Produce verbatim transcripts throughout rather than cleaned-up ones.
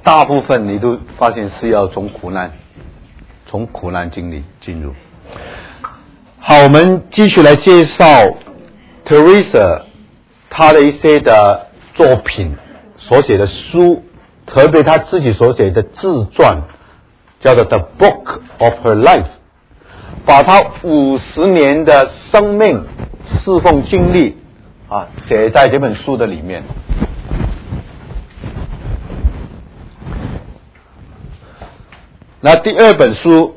大部分你都发现是要从苦难，从苦难经历进入。好，我们继续来介绍 Teresa 她的一些的作品，所写的书，特别她自己所写的自传，叫做 The Book of Her Life， 把她五十年的生命侍奉经历啊写在这本书的里面。那第二本书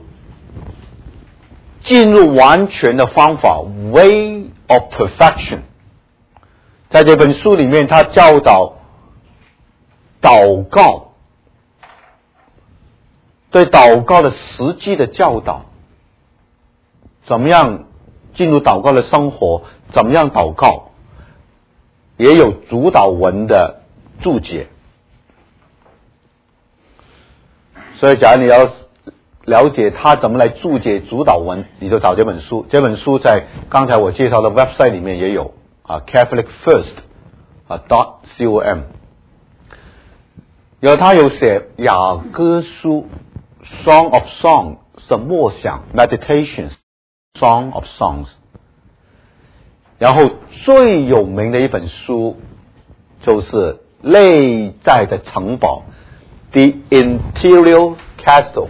进入完全的方法 Way of Perfection， 在这本书里面他教导祷告，对祷告的实际的教导，怎么样进入祷告的生活，怎么样祷告，也有主导文的注解。所以假如你要了解他怎么来注解主导文，你就找这本书。这本书在刚才我介绍的 website 里面也有啊 Catholic First 啊 .com， 有他有写雅歌书 Song of Songs 是默想 Meditations Song of Songs， 然后最有名的一本书就是内在的城堡 The Interior Castle。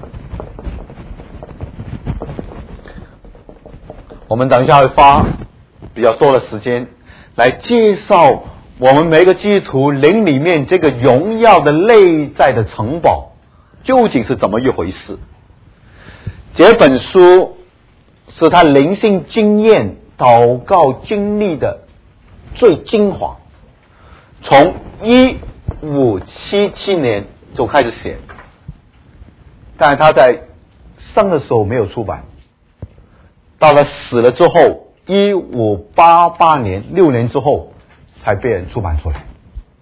我们等一下会花比较多的时间来介绍我们每个基督徒灵里面这个荣耀的内在的城堡究竟是怎么一回事。这本书是他灵性经验祷告经历的最精华，从一五七七年就开始写，但是他在生的时候没有出版，到了死了之后一五八八年六年之后才被人出版出来。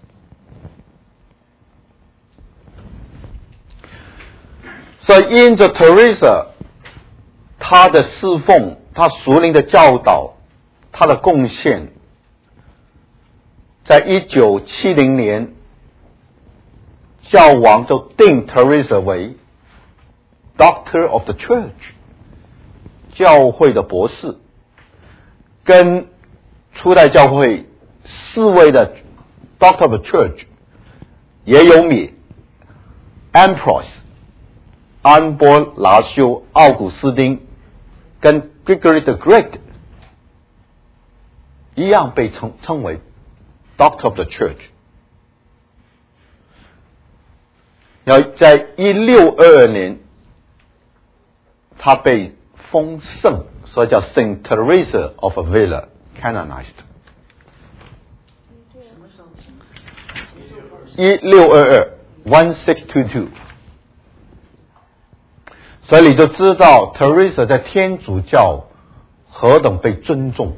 所以因着 Teresa 她的侍奉，她属灵的教导，她的贡献，在一九七零年教皇就定 Teresa 为 Doctor of the Church， 教会的博士，跟初代教会四位的 Doctor of the Church 也有米 Ambrose 安波拿修、奥古斯丁跟 Gregory the Great 一样被称称为 Doctor of the Church。然后在一六二二年他被封圣，所以叫 Saint Teresa of Avila canonized。一六二二 one six two two， 所以你就知道 Teresa 在天主教何等被尊重，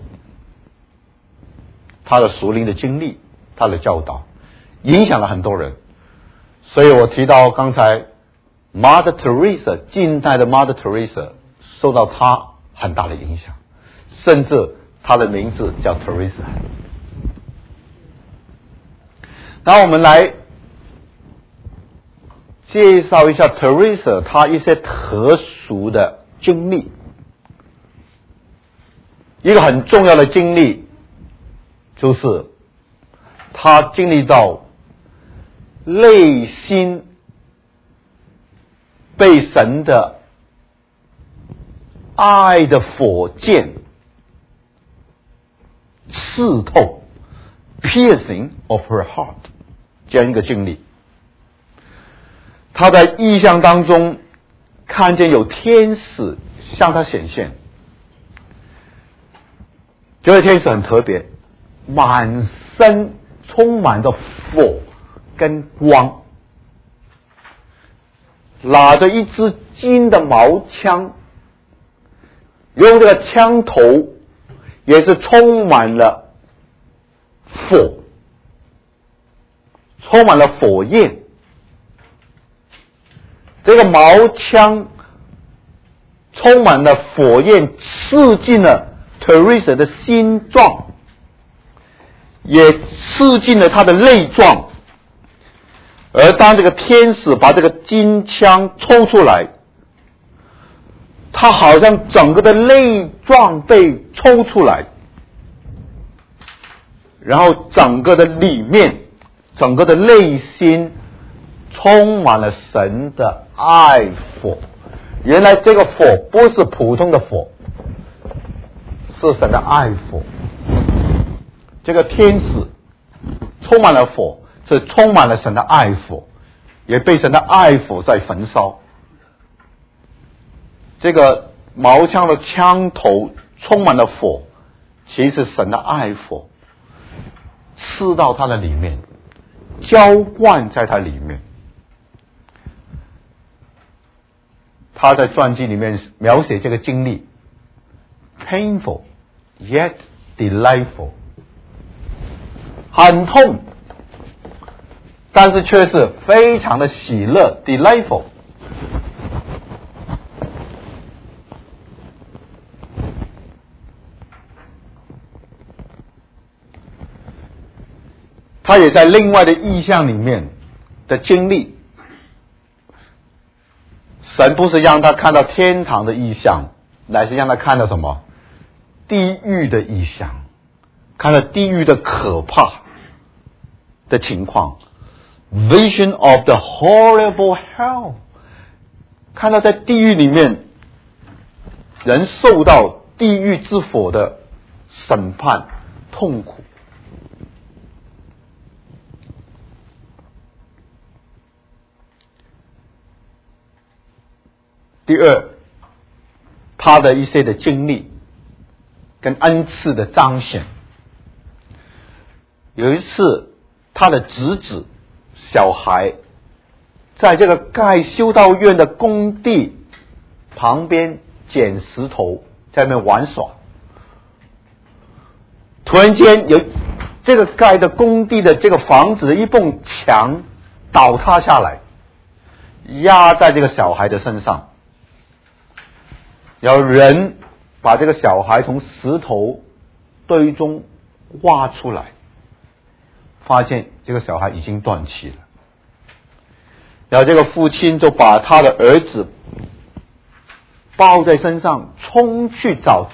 他的属灵的经历，他的教导影响了很多人。所以我提到刚才 Mother Teresa， 近代的 Mother Teresa 受到他很大的影响，甚至他的名字叫 Teresa。 那我们来介绍一下 Teresa 她一些特殊的经历。一个很重要的经历就是她经历到内心被神的爱的火箭刺透 piercing of her heart 这样一个经历。他在意象当中看见有天使向他显现，这位天使很特别，满身充满着火跟光，拿着一支金的矛枪，用这个枪头也是充满了火，充满了火焰。这个矛枪充满了火焰，刺进了 Teresa 的心脏，也刺进了她的内脏， 而当这个天使把这个金枪抽出来，他好像整个的内脏被抽出来，然后整个的里面，整个的内心充满了神的爱火。原来这个火不是普通的火，是神的爱火。这个天使充满了火，是充满了神的爱火，也被神的爱火在焚烧。这个矛枪的枪头充满了火，其实神的爱火刺到它的里面，浇灌在它里面。他在传记里面描写这个经历 ，painful yet delightful， 很痛，但是却是非常的喜乐 ，delightful。他也在另外的意象里面的经历。神不是让他看到天堂的意象，乃是让他看到什么？地狱的意象，看到地狱的可怕的情况 ，Vision of the horrible hell， 看到在地狱里面人受到地狱之火的审判痛苦。第二，他的一些的经历跟恩赐的彰显。有一次，他的侄子小孩在这个盖修道院的工地旁边捡石头，在那玩耍。突然间，有这个盖的工地的这个房子的一埲墙倒塌下来，压在这个小孩的身上。有人把这个小孩从石头堆中挖出来，发现这个小孩已经断气了。然后这个父亲就把他的儿子抱在身上，冲去找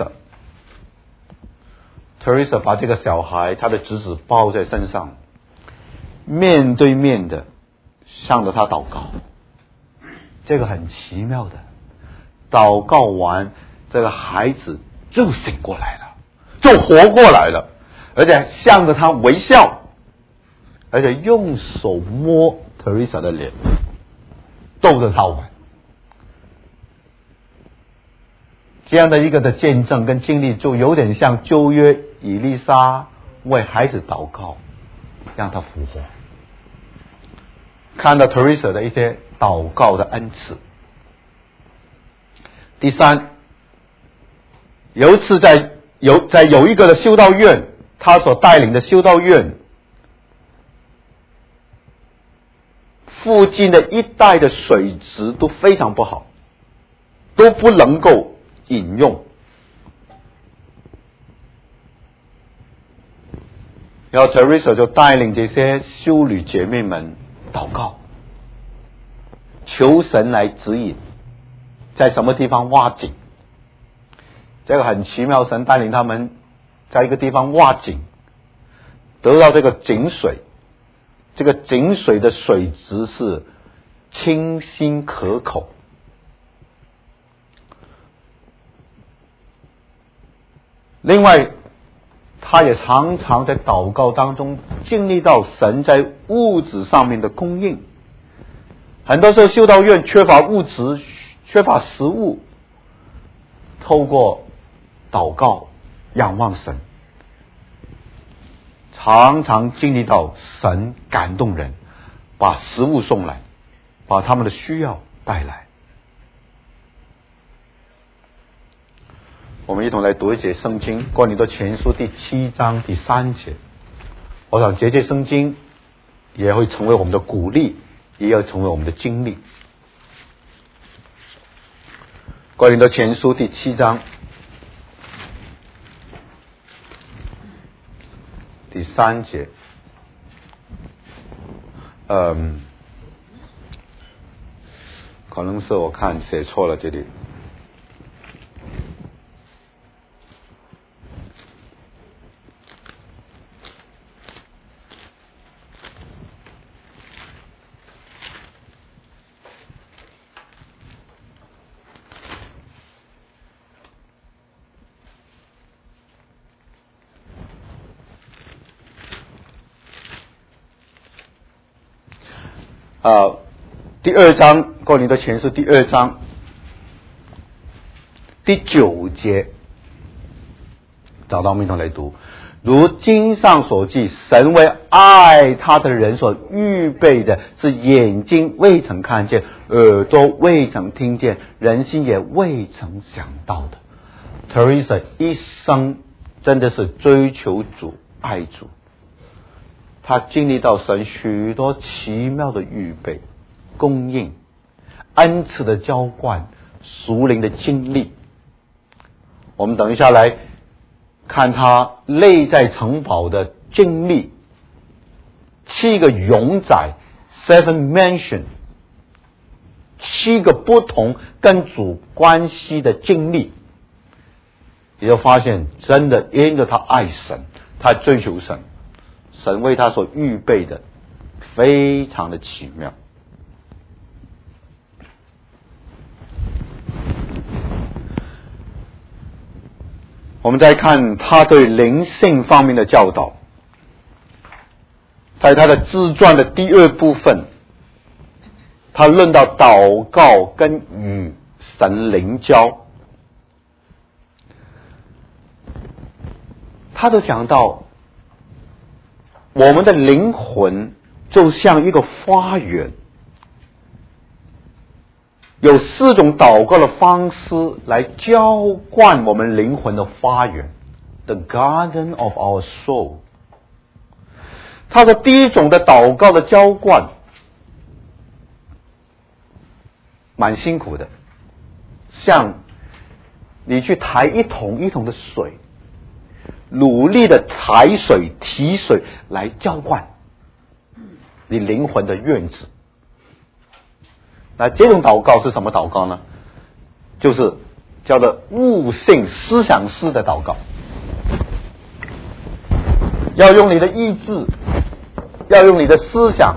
Teresa。Teresa 把这个小孩，他的侄子抱在身上，面对面的向着他祷告。这个很奇妙的。祷告完，这个孩子就醒过来了，就活过来了，而且向着他微笑，而且用手摸 Teresa 的脸，逗着他玩。这样的一个的见证跟经历，就有点像旧约以利沙为孩子祷告，让他复活。看到 Teresa 的一些祷告的恩赐。第三，有一次在有在有一个的修道院，他所带领的修道院附近的一带的水质都非常不好，都不能够饮用。然后 Teresa 就带领这些修女姐妹们祷告，求神来指引在什么地方挖井。这个很奇妙，神带领他们在一个地方挖井，得到这个井水，这个井水的水质是清新可口。另外，他也常常在祷告当中经历到神在物质上面的供应。很多时候修道院缺乏物质，缺乏食物，透过祷告仰望神，常常经历到神感动人，把食物送来，把他们的需要带来。我们一同来读一节圣经，哥林多前书第七章第三节。我想这节圣经也会成为我们的鼓励，也要成为我们的经历。哥林多前书第七章第三节， 嗯，可能是我看写错了这里。啊，第二章哥林多前书第二章第九节，找到我们一同来读。如经上所记，神为爱他的人所预备的，是眼睛未曾看见，耳朵未曾听见，人心也未曾想到的。Teresa 一生真的是追求主、爱主。他经历到神许多奇妙的预备、供应、恩赐的浇灌、属灵的经历。我们等一下来看他内在城堡的经历，七个永载 seven mansion， 七个不同跟主关系的经历，也就发现真的因着他爱神，他追求神，神为他所预备的非常的奇妙。我们再看他对灵性方面的教导，在他的自传的第二部分，他论到祷告跟与神灵交，他都讲到我们的灵魂就像一个花园，有四种祷告的方式来浇灌我们灵魂的花园 The Garden of our soul。 他的第一种的祷告的浇灌蛮辛苦的，像你去抬一桶一桶的水，努力的抬水提水来浇灌你灵魂的院子。那这种祷告是什么祷告呢？就是叫做悟性思想式的祷告，要用你的意志，要用你的思想，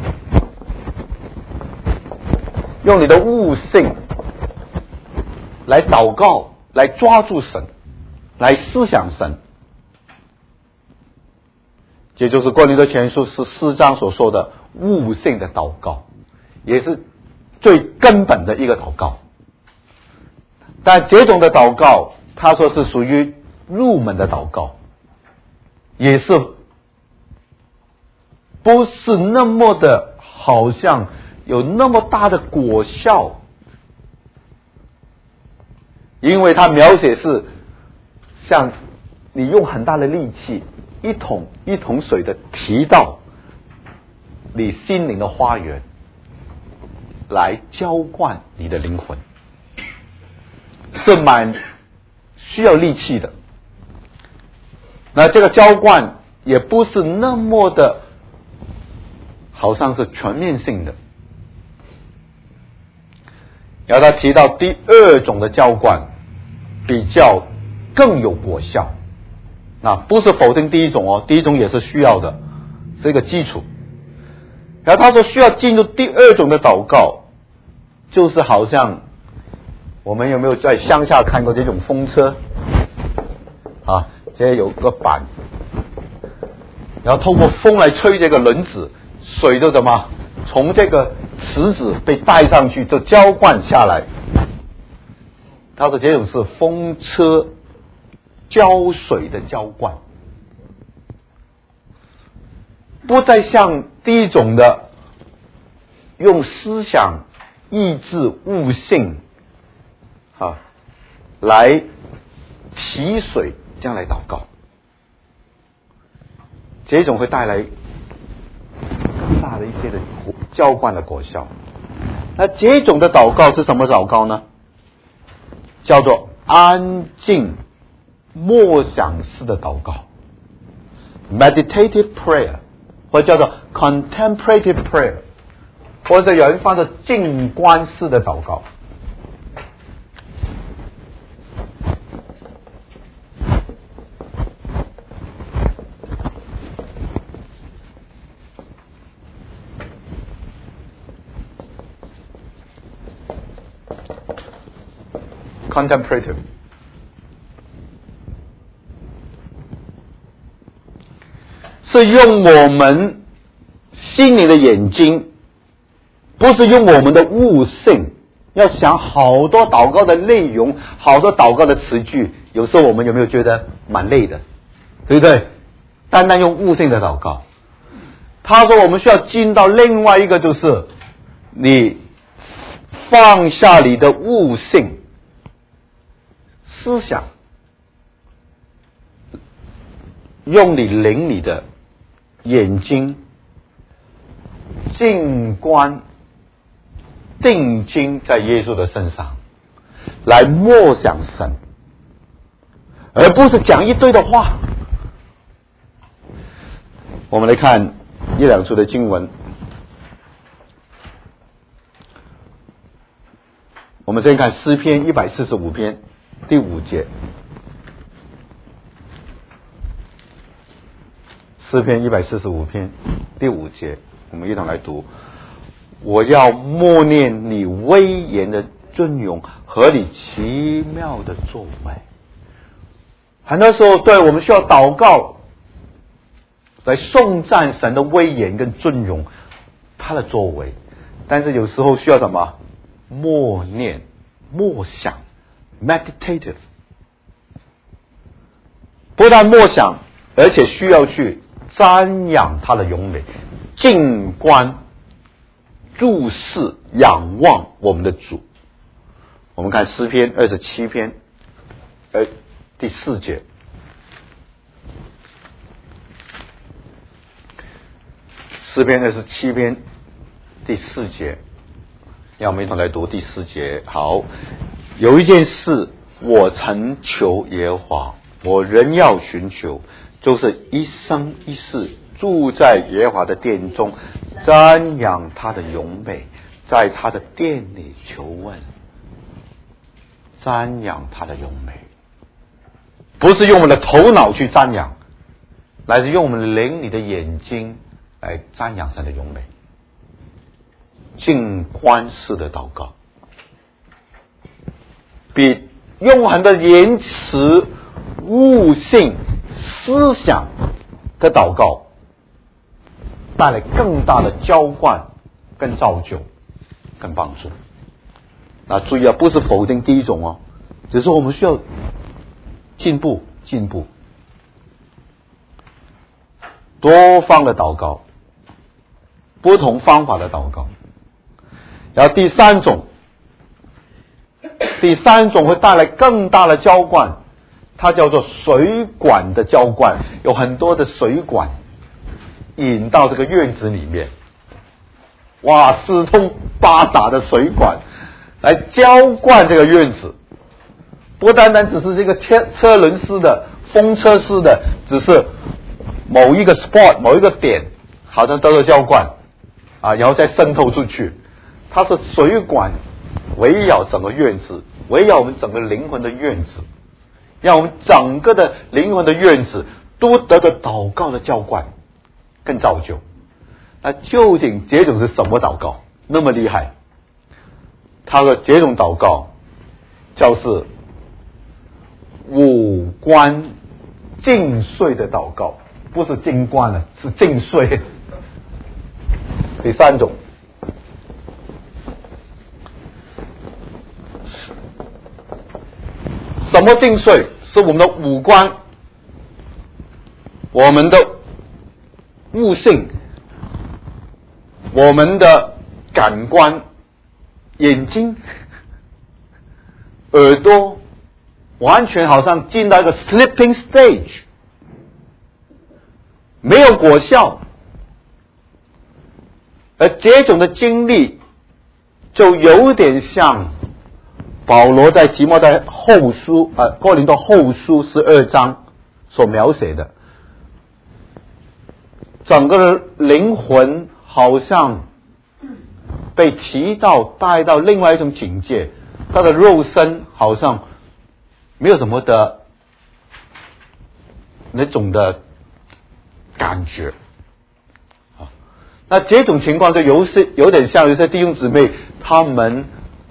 用你的悟性来祷告，来抓住神，来思想神。这就是哥林多前书十四章所说的悟性的祷告，也是最根本的一个祷告。但这种的祷告他说是属于入门的祷告，也是不是那么的好像有那么大的果效，因为他描写是像你用很大的力气一桶一桶水的提到你心灵的花园来浇灌你的灵魂，是蛮需要力气的。那这个浇灌也不是那么的好像是全面性的。然后他提到第二种的浇灌比较更有果效，那不是否定第一种哦，第一种也是需要的，是一个基础。然后他说需要进入第二种的祷告，就是好像我们有没有在乡下看过这种风车啊？这有个板，然后透过风来吹这个轮子，水就怎么从这个池子被带上去，就浇灌下来。他说这种是风车浇水的浇灌，不再像第一种的用思想意志悟性啊来提水这样来祷告，这种会带来更大的一些的浇灌的果效。那这种的祷告是什么祷告呢？叫做安静默想式的祷告 meditative prayer， 或者叫做 contemplative prayer。 或者有人放着静观式的祷告。Contemplative 是用我们心灵的眼睛，不是用我们的悟性。要想好多祷告的内容，好多祷告的词句，有时候我们有没有觉得蛮累的，对不对？单单用悟性的祷告，他说我们需要进到另外一个，就是你放下你的悟性思想，用你灵里的眼睛静观定睛在耶稣的身上，来默想神，而不是讲一堆的话。我们来看一两处的经文，我们先看诗篇一百四十五篇第五节，诗篇一百四十五篇第五节，我们一同来读。我要默念你威严的尊荣和你奇妙的作为。很多时候，对我们需要祷告，来颂赞神的威严跟尊荣，他的作为。但是有时候需要什么？默念、默想 ，meditative。不但默想，而且需要去瞻仰他的荣美，静观、注视、仰望我们的主。我们看诗篇二十七篇，呃，第四节。诗篇二十七篇第四节，让我们一同来读第四节。好，有一件事我曾求耶和华，我仍要寻求，就是一生一世住在耶和华的殿中，瞻仰他的荣美，在他的殿里求问。瞻仰他的荣美，不是用我们的头脑去瞻仰，乃是用我们灵里的眼睛来瞻仰神的荣美。静观式的祷告，比用很多言辞、悟性、思想的祷告带来更大的浇灌、更造就、更帮助。那注意啊，不是否定第一种哦，只是我们需要进步、进步，多方的祷告，不同方法的祷告。然后第三种，第三种会带来更大的浇灌，它叫做水管的浇灌，有很多的水管引到这个院子里面，哇，四通八达的水管来浇灌这个院子，不单单只是这个车车轮式的、风车式的，只是某一个 spot 某一个点，好像都是浇灌啊，然后再渗透出去。它是水管围绕整个院子，围绕我们整个灵魂的院子，让我们整个的灵魂的院子都得到祷告的浇灌，更造就。那究竟这种是什么祷告？那么厉害？他说这种祷告就是五官尽瘁的祷告，不是精观了，是尽瘁。第三种，什么尽瘁？是我们的五官，我们的悟性，我们的感官，眼睛、耳朵，完全好像进到一个 sleeping stage， 没有果效。而这种的经历就有点像保罗在提摩太后书呃哥林多后书十二章所描写的，整个灵魂好像被提到带到另外一种境界，他的肉身好像没有什么的那种的感觉啊。那这种情况就有些有点像有些弟兄姊妹，他们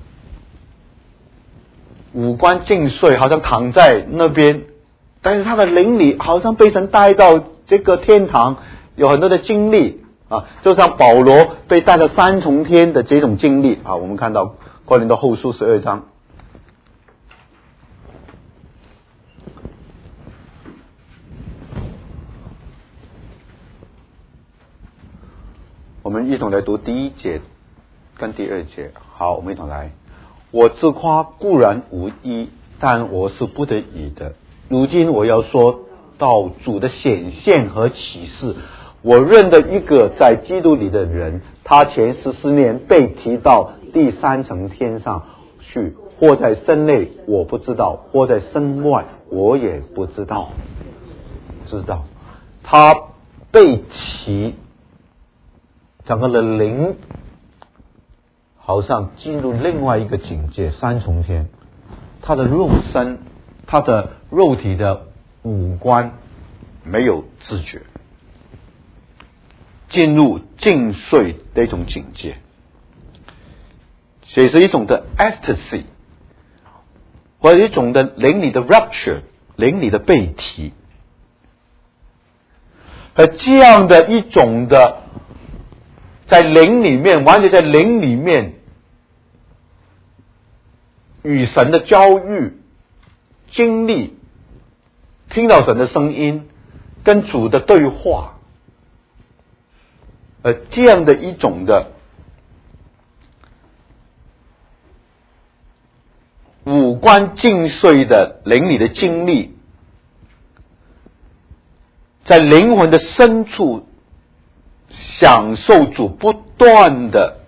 五官尽碎，好像躺在那边，但是他的灵里好像被神带到这个天堂，有很多的经历啊，就像保罗被带到三重天的这种经历啊。我们看到哥林多后书十二章，我们一同来读第一节跟第二节。好，我们一同来。我自夸固然无益，但我是不得已的。如今我要说到主的显现和启示。我认得一个在基督里的人，他前十四年被提到第三层天上去，或在身内我不知道，或在身外我也不知道。知道他被提，整个的灵好像进入另外一个境界，三重天。他的肉身，他的肉体的五官没有知觉，进入尽碎的一种境界，这是一种的 ecstasy， 或者一种的灵里的 rapture， 灵里的被提。而这样的一种的在灵里面，完全在灵里面与神的交遇经历，听到神的声音，跟主的对话，呃，这样的一种的五官尽碎的灵里的经历，在灵魂的深处享受主不断的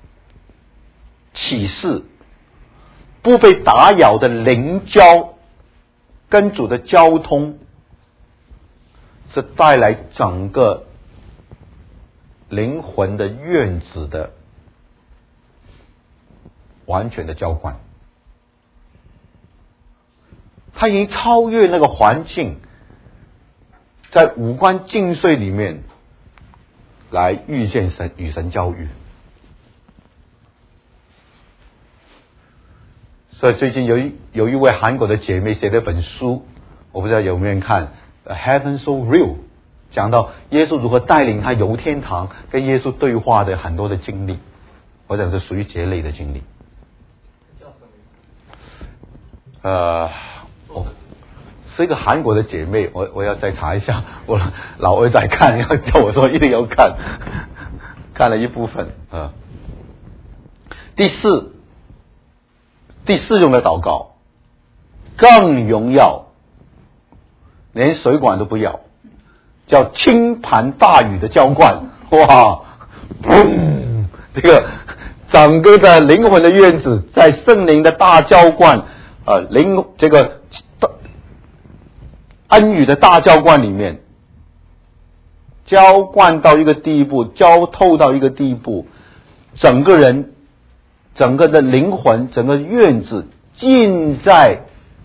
启示，不被打扰的灵交，跟主的交通，是带来整个灵魂的愿子的完全的交换。他已经超越那个环境，在五官尽碎里面来遇见神，与神交遇。所以最近有一有一位韩国的姐妹写了一本书，我不知道有没有人看， Heaven So Real， 讲到耶稣如何带领他游天堂，跟耶稣对话的很多的经历，我想是属于这类的经历。呃，哦，是一个韩国的姐妹，我我要再查一下，我老儿在看，要叫我说一定要看，看了一部分啊、呃。第四。第四种的祷告更荣耀，连水管都不要，叫倾盆大雨的浇灌。哇，砰！这个整个的灵魂的院子在圣灵的大浇灌，呃，灵这个恩雨的大浇灌里面，浇灌到一个地步，浇透到一个地步，整个人。整个的灵魂，整个院子浸在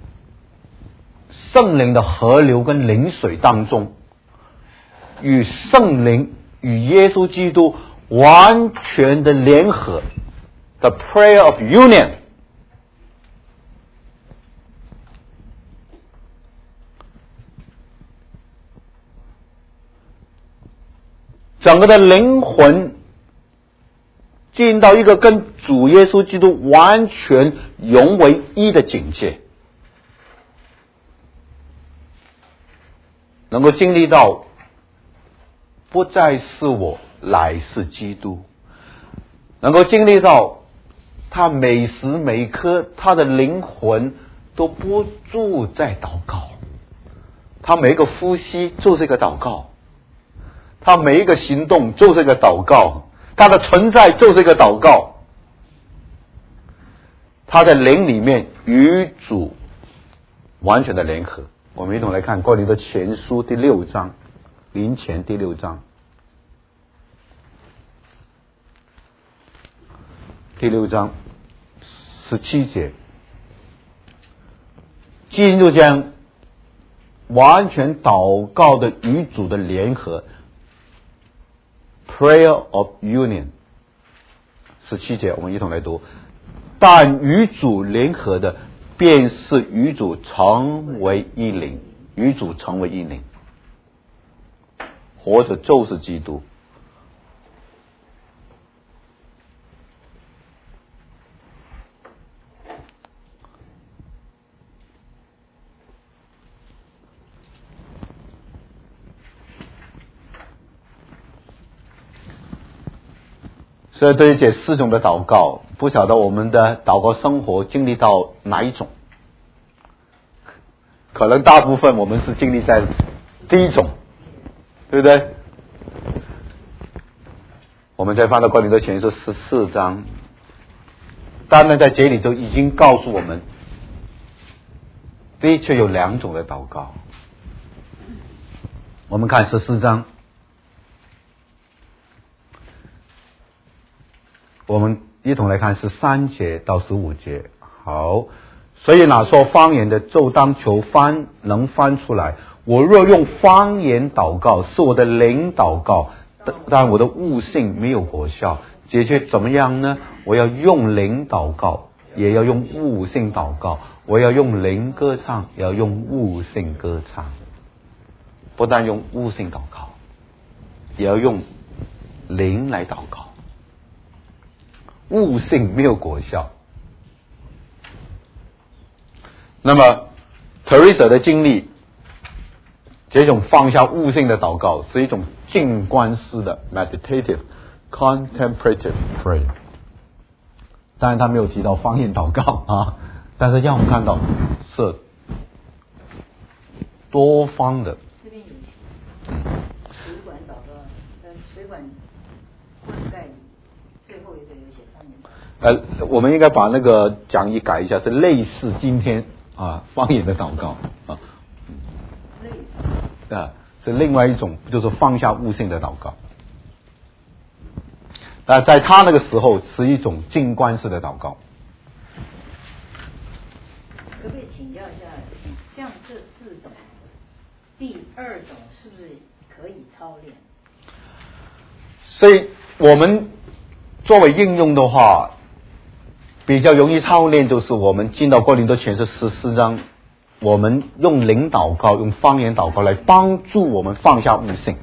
圣灵的河流跟灵水当中，与圣灵与耶稣基督完全的联合 ，the prayer of union。整个的灵魂进到一个跟主耶稣基督完全融为一的境界，能够经历到不再是我，乃是基督，能够经历到他每时每刻他的灵魂都不住在祷告，他每一个呼吸就是一个祷告，他每一个行动就是一个祷告，他的存在就是一个祷告，他在灵里面与主完全的联合。我们一同来看哥林多前书第六章，灵前第六章。 第六章十七节，进入这样完全祷告的与主的联合 ，prayer of union。十七节，我们一同来读。但与主联合的，便是与主成为一灵，与主成为一灵，活着就是基督。所以对于这四种的祷告，不晓得我们的祷告生活经历到哪一种？可能大部分我们是经历在第一种，对不对？我们再翻到哥林多前书十四章，当然在这里就已经告诉我们，的确有两种的祷告。我们看十四章。我们一同来看十三节到十五节。好，所以那说方言的就当求翻能翻出来。我若用方言祷告，是我的灵祷告，但我的悟性没有果效。解决怎么样呢？我要用灵祷告，也要用悟性祷告。我要用灵歌唱，也要用悟性歌唱。不但用悟性祷告，也要用灵来祷告。悟性没有果效。那么 Teresa 的经历，这种放下悟性的祷告是一种静观式的 meditative contemplative prayer。当然他没有提到方言祷告啊，但是让我们看到是多方的。 这边有水管祷告，呃，水管灌溉最后一个有写方言祷告。 呃，我们应该把那个讲义改一下，是类似今天啊方言的祷告啊， 类似啊是另外一种，就是放下悟性的祷告。那在他那个时候是一种静观式的祷告。 可不可以请教一下，像这四种，第二种是不是可以操练？ 所以我们作为应用的话，比较容易操练，就是我们进到哥林多前书十四章，我们用灵祷告、用方言祷告来帮助我们放下悟性，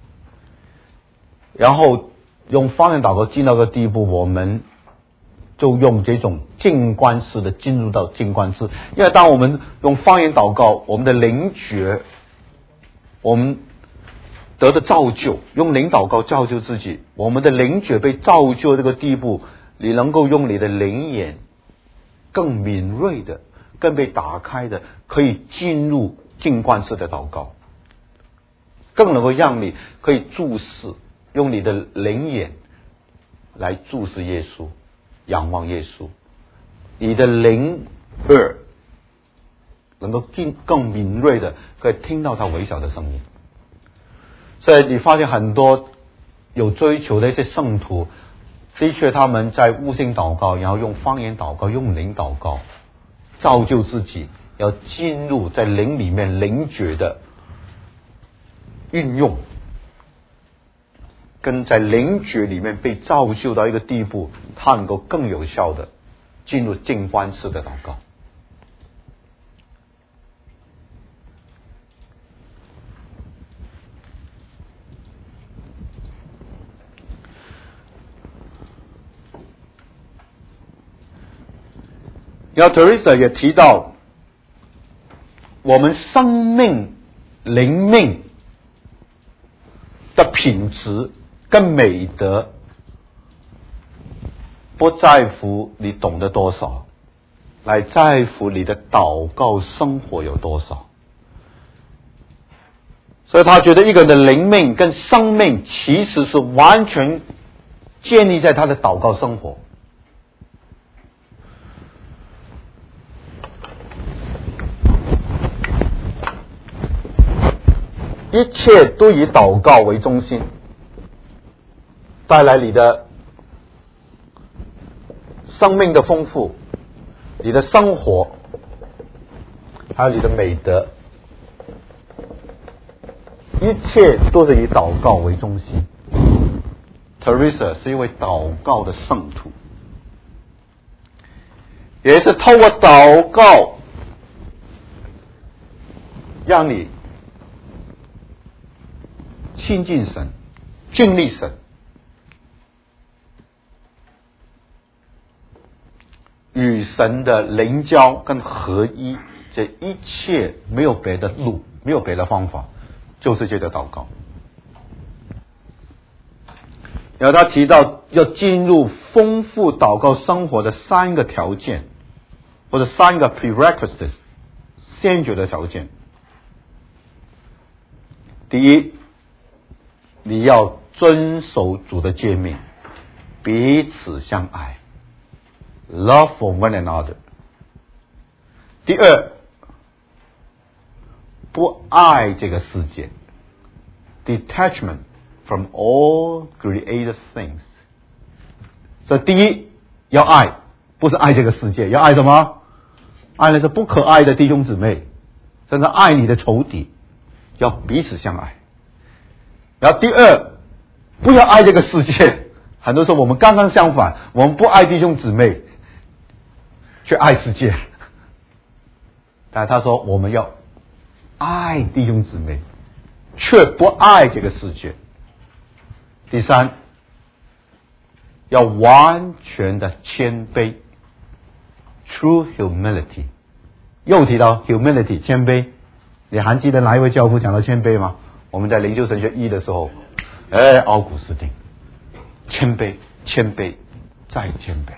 然后用方言祷告进到个地步，我们就用这种静观式的进入到静观式。因为当我们用方言祷告，我们的灵觉，我们得的造就，用灵祷告造就自己，我们的灵觉被造就这个地步，你能够用你的灵眼更敏锐的、更被打开的，可以进入静观式的祷告，更能够让你可以注视，用你的灵眼来注视耶稣，仰望耶稣，你的灵耳能够更更敏锐的可以听到他微小的声音。所以你发现很多有追求的一些圣徒，的确他们在悟性祷告，然后用方言祷告，用灵祷告，造就自己要进入在灵里面灵觉的运用，跟在灵觉里面被造就到一个地步，他能够更有效的进入静观式的祷告。然后 Teresa 也提到，我们生命灵命的品质跟美德，不在乎你懂得多少，来在乎你的祷告生活有多少。所以他觉得一个人的灵命跟生命其实是完全建立在他的祷告生活。一切都以祷告为中心，带来你的生命的丰富，你的生活，还有你的美德，一切都是以祷告为中心。Teresa 是一位祷告的圣徒，也是透过祷告让你亲近神，经历神，与神的灵交跟合一，这一切没有别的路，没有别的方法，就是这个祷告。然后他提到要进入丰富祷告生活的三个条件，或者三个 prerequisites 先决的条件。第一，你要遵守主的诫命，彼此相爱 ，love for one another。第二，不爱这个世界 ，detachment from all created things。所以第一要爱，不是爱这个世界，要爱什么？爱的是不可爱的弟兄姊妹，甚至爱你的仇敌。要彼此相爱。然后第二，不要爱这个世界。很多时候我们刚刚相反，我们不爱弟兄姊妹，却爱世界。但他说我们要爱弟兄姊妹，却不爱这个世界。第三，要完全的谦卑 ，true humility。又提到 humility 谦卑。你还记得哪一位教父讲到谦卑吗？我们在灵修神学一的时候，哎，奥古斯丁，谦卑，谦卑，再谦卑。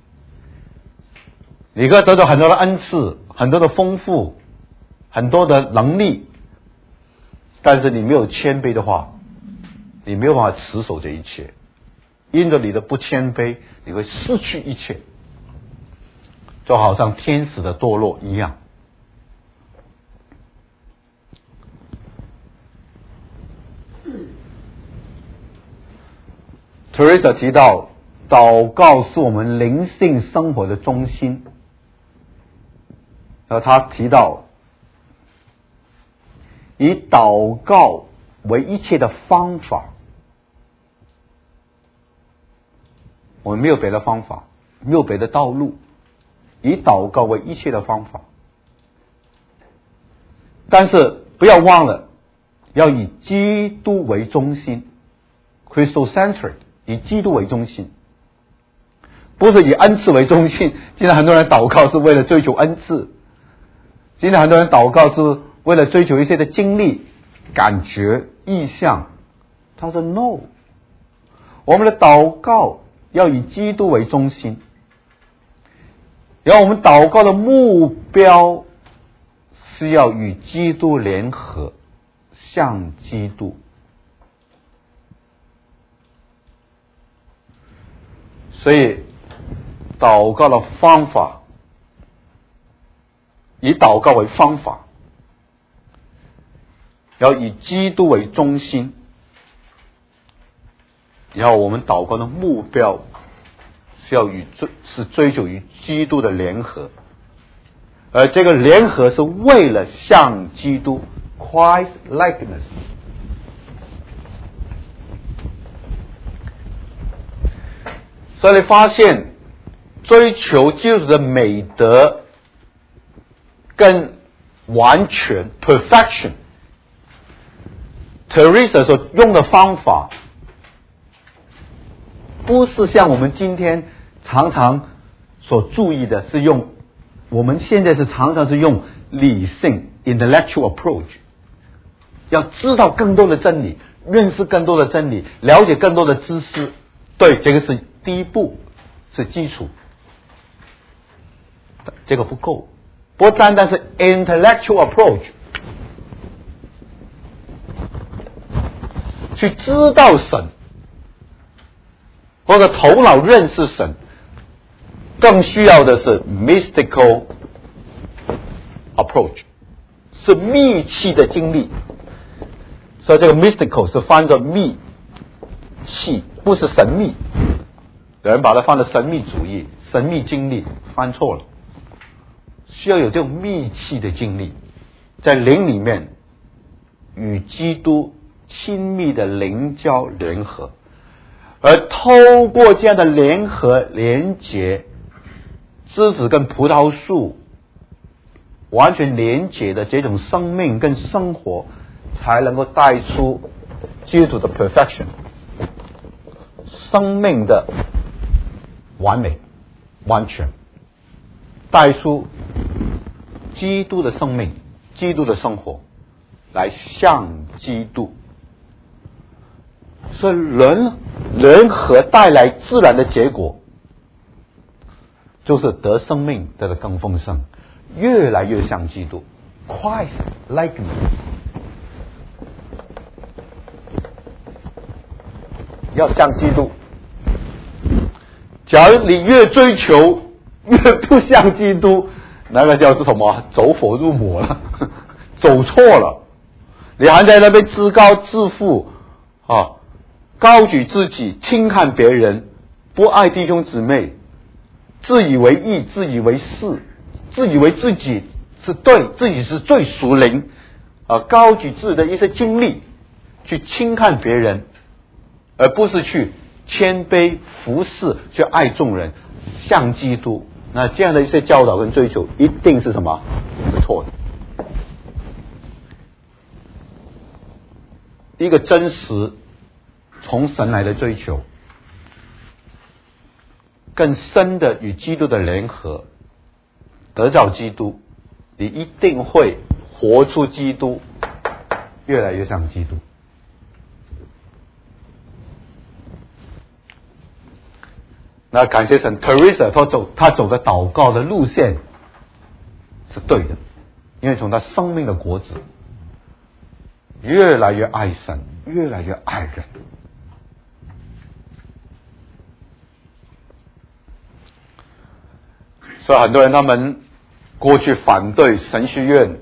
你可以得到很多的恩赐，很多的丰富，很多的能力，但是你没有谦卑的话，你没有办法持守这一切。因着你的不谦卑，你会失去一切，就好像天使的堕落一样。Teresa 提到，祷告是我们灵性生活的中心。然后他提到，以祷告为一切的方法。我们没有别的方法，没有别的道路，以祷告为一切的方法。但是不要忘了，要以基督为中心 ，Christocentric。以基督为中心，不是以恩赐为中心。现在很多人祷告是为了追求恩赐，现在很多人祷告是为了追求一些的经历、感觉、意象。他说 no， 我们的祷告要以基督为中心，然后我们祷告的目标是要与基督联合，像基督。所以祷告的方法，以祷告为方法，要以基督为中心，然后我们祷告的目标是要与追是追求与基督的联合，而这个联合是为了像基督 Christ likeness。所以你发现追求基督的美德跟完全 perfection， Teresa 所用的方法不是像我们今天常常所注意的，是用我们现在是常常是用理性 intellectual approach， 要知道更多的真理，认识更多的真理，了解更多的知识。对，这个是第一步，是基础，这个不够，不单单是 intellectual approach， 去知道神，或者头脑认识神，更需要的是 mystical approach， 是密契的经历。所以这个 mystical 是翻作密契，不是神秘， 有人把它放在神秘主义、神秘经历，翻错了。需要有这种密契的经历，在灵里面与基督亲密的灵交联合，而透过这样的联合连结，枝子跟葡萄树完全连结的这种生命跟生活，才能够带出基督的 perfection， 生命的完美完全，带出基督的生命，基督的生活，来像基督。所以人人和带来自然的结果，就是得生命，得的更丰盛，越来越像基督 Christ likeness。 要像基督。假如你越追求越不像基督，那个叫是什么？走火入魔了，走错了。你还在那边自高自负啊，高举自己，轻看别人，不爱弟兄姊妹，自以为义，自以为是，自以为自己是对，自己是最属灵啊，高举自己的一些经历，去轻看别人，而不是去谦卑服侍，去爱众人，像基督。那这样的一些教导跟追求，一定是什么？是错的。一个真实从神来的追求，更深的与基督的联合，得着基督，你一定会活出基督，越来越像基督。那感谢神 ，Teresa 他走他走的祷告的路线是对的，因为从他生命的果子，越来越爱神，越来越爱人。所以很多人他们过去反对神学院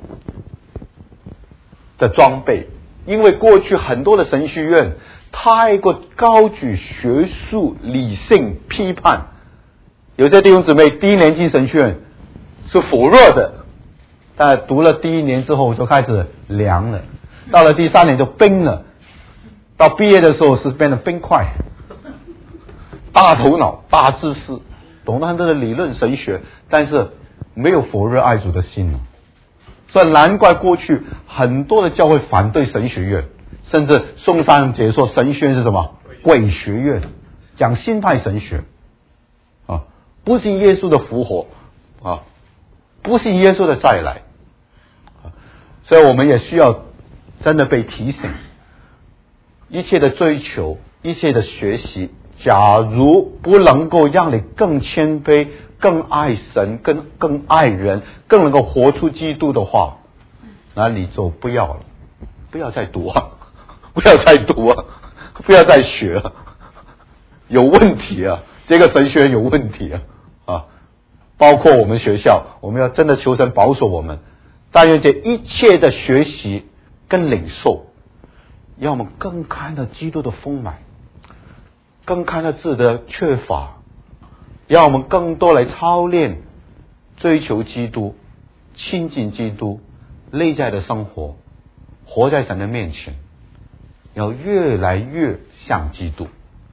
的装备，因为过去很多的神学院太过高举学术、理性、批判，有些弟兄姊妹第一年进神学院是火热的，但读了第一年之后就开始凉了，到了第三年就冰了，到毕业的时候是变成冰块，大头脑、大知识，懂得很多的理论神学，但是没有火热爱主的心了。所以难怪过去很多的教会反对神学院，甚至宋三杰说神学院是什么？鬼学院，讲新派神学啊，不信耶稣的复活啊，不信耶稣的再来啊。所以我们也需要真的被提醒，一切的追求，一切的学习，假如不能够让你更谦卑，更爱神，更更爱人，更能够活出基督的话，那你就不要了，不要再读啊，不要再读啊，不要再学啊，有问题啊，这个神学有问题啊啊！包括我们学校，我们要真的求神保守我们，但愿这一切的学习跟领受，让我们更看到基督的丰满，更看到自己的缺乏，让我们更多来操练追求基督，亲近基督，内在的生活，活在神的面前，要越来越像基督。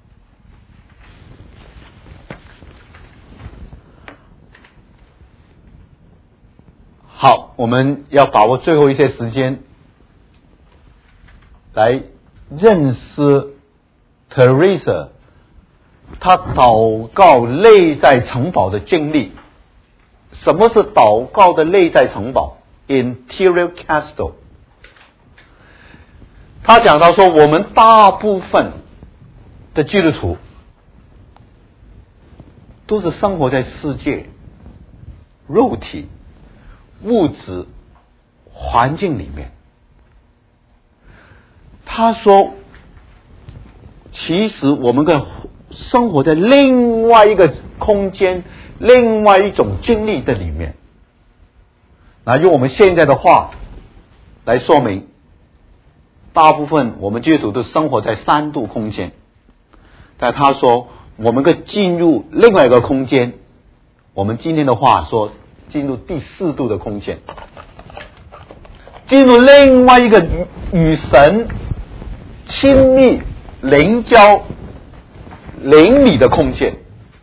好，我们要把握最后一些时间来认识 Teresa 他祷告内在城堡的经历。什么是祷告的内在城堡 Interior Castle？ 他讲到说，我们大部分的基督徒都是生活在世界、肉体、物质环境里面。他说其实我们跟生活在另外一个空间，另外一种经历的里面。那用我们现在的话来说明，大部分我们基督徒都生活在三度空间。但他说我们可以进入另外一个空间，我们今天的话说进入第四度的空间，进入另外一个与与神亲密灵交灵里的空间。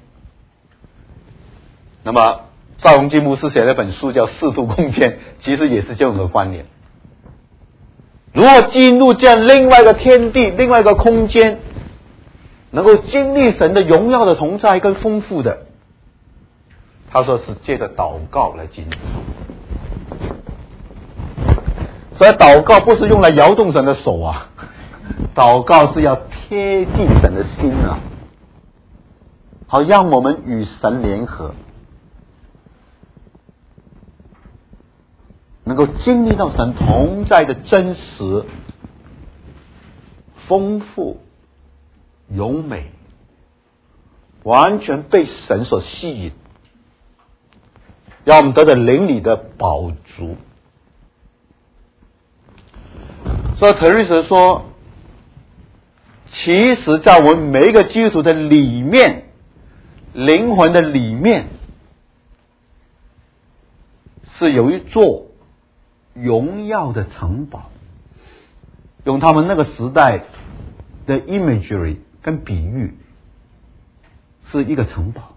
那么赵荣基牧师写了一本书叫《四度空间》，其实也是这种的观念。如何进入这样另外一个天地、另外一个空间，能够经历神的荣耀的同在跟丰富的，他说是借着祷告来经历。所以祷告不是用来摇动神的手啊，祷告是要贴近神的心啊，好让我们与神联合，能够经历到神同在的真实、丰富、优美，完全被神所吸引，让我们得到灵里的饱足。所以特瑞斯说，其实在我们每一个基督徒的里面，灵魂的里面，是有一座荣耀的城堡。用他们那个时代的 imagery 跟比喻，是一个城堡。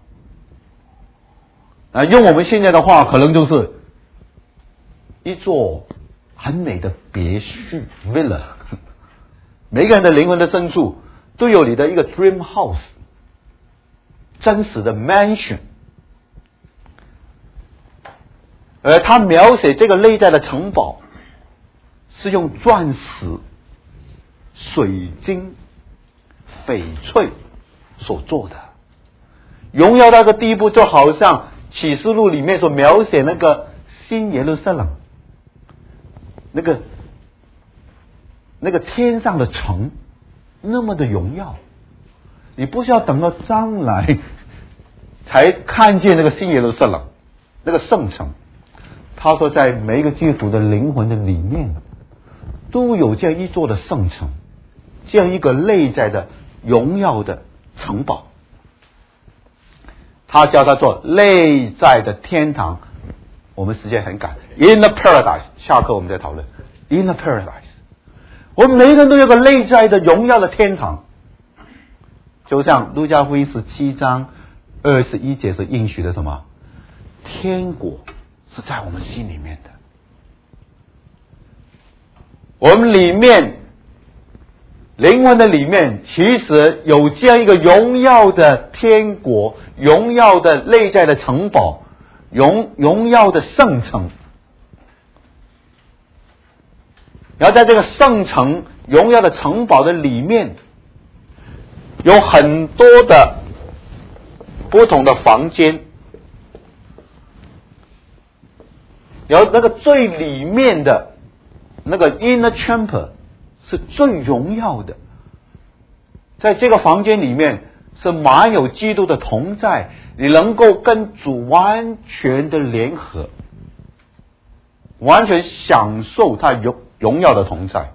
啊，用我们现在的话，可能就是一座很美的别墅 villa。每个人的灵魂的深处都有你的一个 dream house， 真实的 mansion。而他描写这个内在的城堡是用钻石、水晶、翡翠所做的，荣耀到那个地步，就好像启示录里面所描写那个新耶路撒冷，那个那个天上的城那么的荣耀，你不需要等到将来才看见那个新耶路撒冷那个圣城。他说在每一个基督徒的灵魂的里面都有这样一座的圣城，这样一个内在的荣耀的城堡，他叫它做内在的天堂。我们时间很赶 In the paradise， 下课我们再讨论 In the paradise。 我们每一个人都有个内在的荣耀的天堂，就像路加福音十七章二十一节是应许的什么？天国是在我们心里面的。我们里面灵魂的里面其实有这样一个荣耀的天国，荣耀的内在的城堡，荣荣耀的圣城。然后在这个圣城荣耀的城堡的里面有很多的不同的房间，然后那个最里面的那个 inner chamber 是最荣耀的，在这个房间里面是满有基督的同在，你能够跟主完全的联合，完全享受他荣荣耀的同在。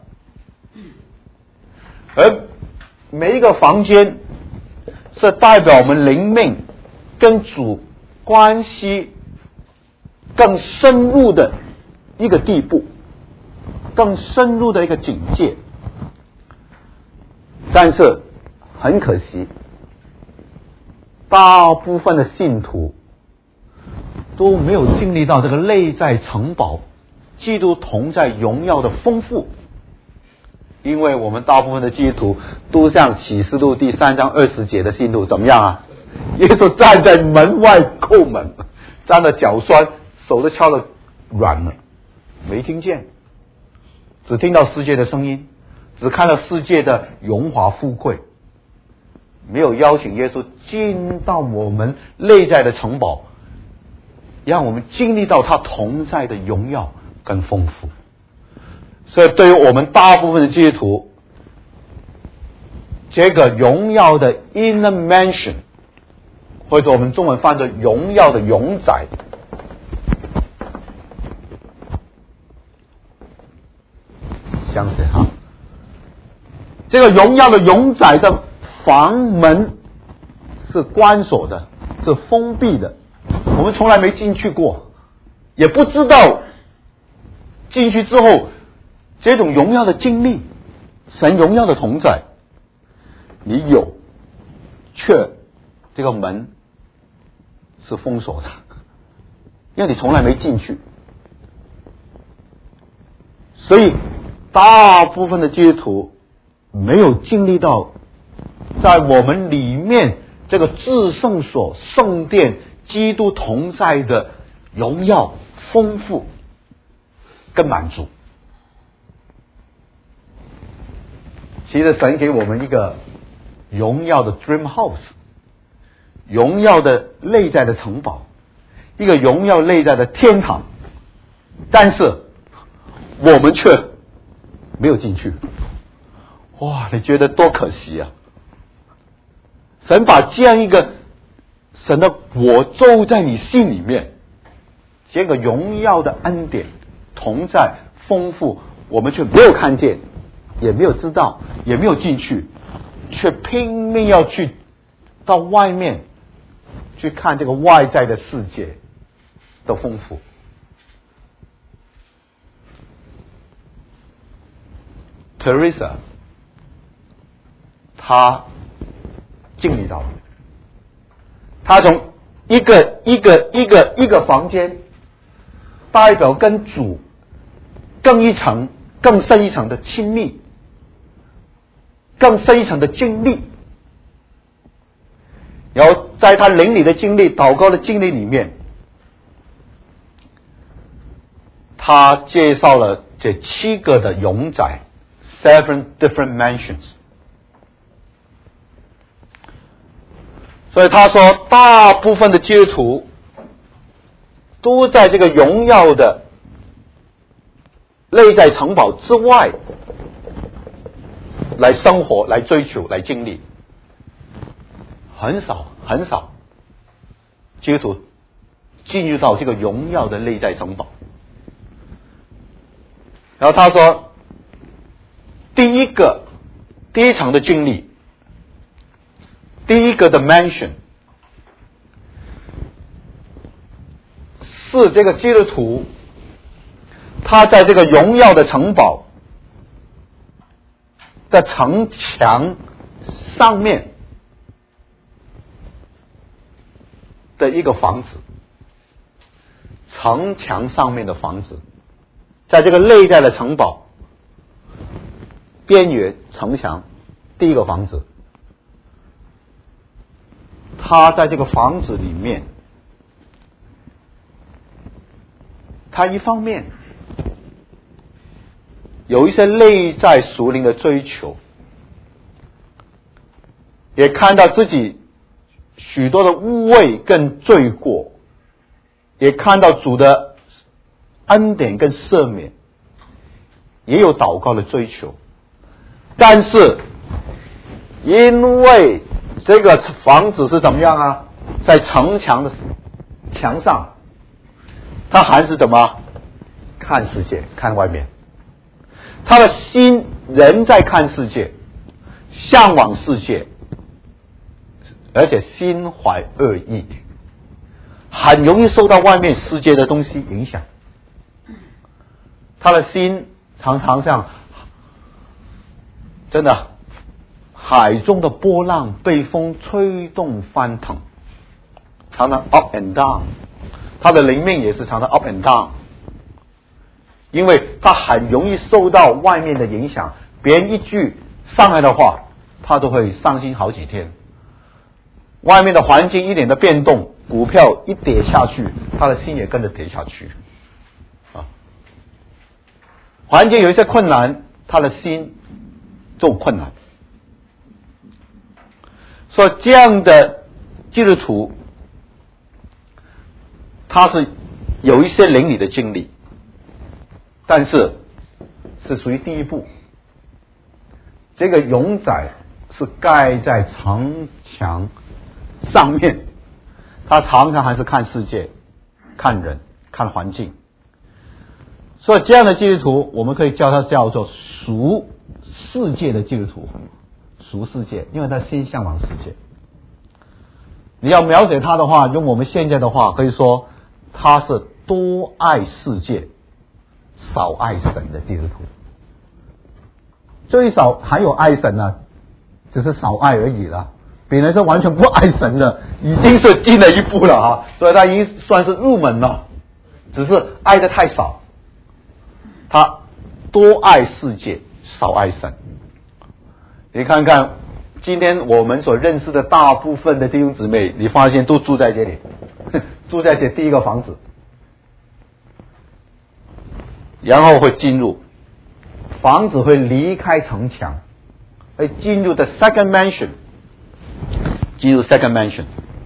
而每一个房间是代表我们灵命跟主关系更深入的一个地步，更深入的一个境界。但是很可惜，大部分的信徒都没有经历到这个内在城堡基督同在荣耀的丰富。因为我们大部分的基督徒都像启示录第三章二十节的信徒怎么样啊？耶稣站在门外叩门，站得脚酸，手都敲得软了，没听见，只听到世界的声音，只看到世界的荣华富贵，没有邀请耶稣进到我们内在的城堡，让我们经历到他同在的荣耀跟丰富。所以对于我们大部分的基督徒，这个荣耀的 inner mansion， 或者我们中文翻的荣耀的荣宅，相信哈，这个荣耀的荣宅的房门是关锁的，是封闭的，我们从来没进去过，也不知道进去之后这种荣耀的经历，神荣耀的同在，你有，却这个门是封锁的，因为你从来没进去。所以大部分的基督徒没有经历到在我们里面这个至圣所圣殿基督同在的荣耀丰富跟满足。其实神给我们一个荣耀的 dream house， 荣耀的内在的城堡，一个荣耀内在的天堂，但是我们却没有进去。哇，你觉得多可惜啊！神把这样一个神的国住在你心里面，这个荣耀的恩典同在丰富，我们却没有看见，也没有知道，也没有进去，却拼命要去到外面去看这个外在的世界的丰富。Teresa， 她经历到了，她从一个一个一个一个房间，代表跟主更一层、更深一层的亲密，更深一层的经历。然后在她灵里的经历、祷告的经历里面，她介绍了这七个的永载。Seven different mansions， 所以他说，大部分的基督徒都在这个荣耀的内在城堡之外来生活、来追求、来经历，很少很少基督徒进入到这个荣耀的内在城堡。然后他说，第一个第一场的经历，第一个的 mansion 是这个基督徒他在这个荣耀的城堡的城墙上面的一个房子，城墙上面的房子，在这个内在的城堡边缘城墙第一个房子，他在这个房子里面，他一方面有一些内在属灵的追求，也看到自己许多的污秽跟罪过，也看到主的恩典跟赦免，也有祷告的追求。但是因为这个房子是怎么样啊，在城墙的墙上，他还是怎么看世界，看外面，他的心仍在看世界，向往世界，而且心怀恶意，很容易受到外面世界的东西影响，他的心常常像真的海中的波浪被风吹动翻腾，常常 up and down， 他的灵命也是常常 up and down， 因为他很容易受到外面的影响，别人一句上来的话他都会伤心好几天，外面的环境一点的变动，股票一跌下去，他的心也跟着跌下去啊。环境有一些困难，他的心就困难。所以这样的基督徒，他是有一些灵里的经历，但是是属于第一步。这个永载是盖在城墙上面，他常常还是看世界、看人、看环境。所以这样的基督徒，我们可以叫他叫做属世界的基督徒，属世界，因为他心向往世界。 你要描写他的话，用我们现在的话可以说，他是多爱世界，少爱神的基督徒。最少还有爱神呢，只是少爱而已了。别人是完全不爱神的，已经是进了一步了啊，所以他已经算是入门了，只是爱的太少。他多爱世界，少爱神。你看看今天我们所认识的大部分的弟兄姊妹，你发现都住在这里，住在这第一个房子，然后会进入房子，会离开城墙，会进入的 second mansion， 进入 second mansion，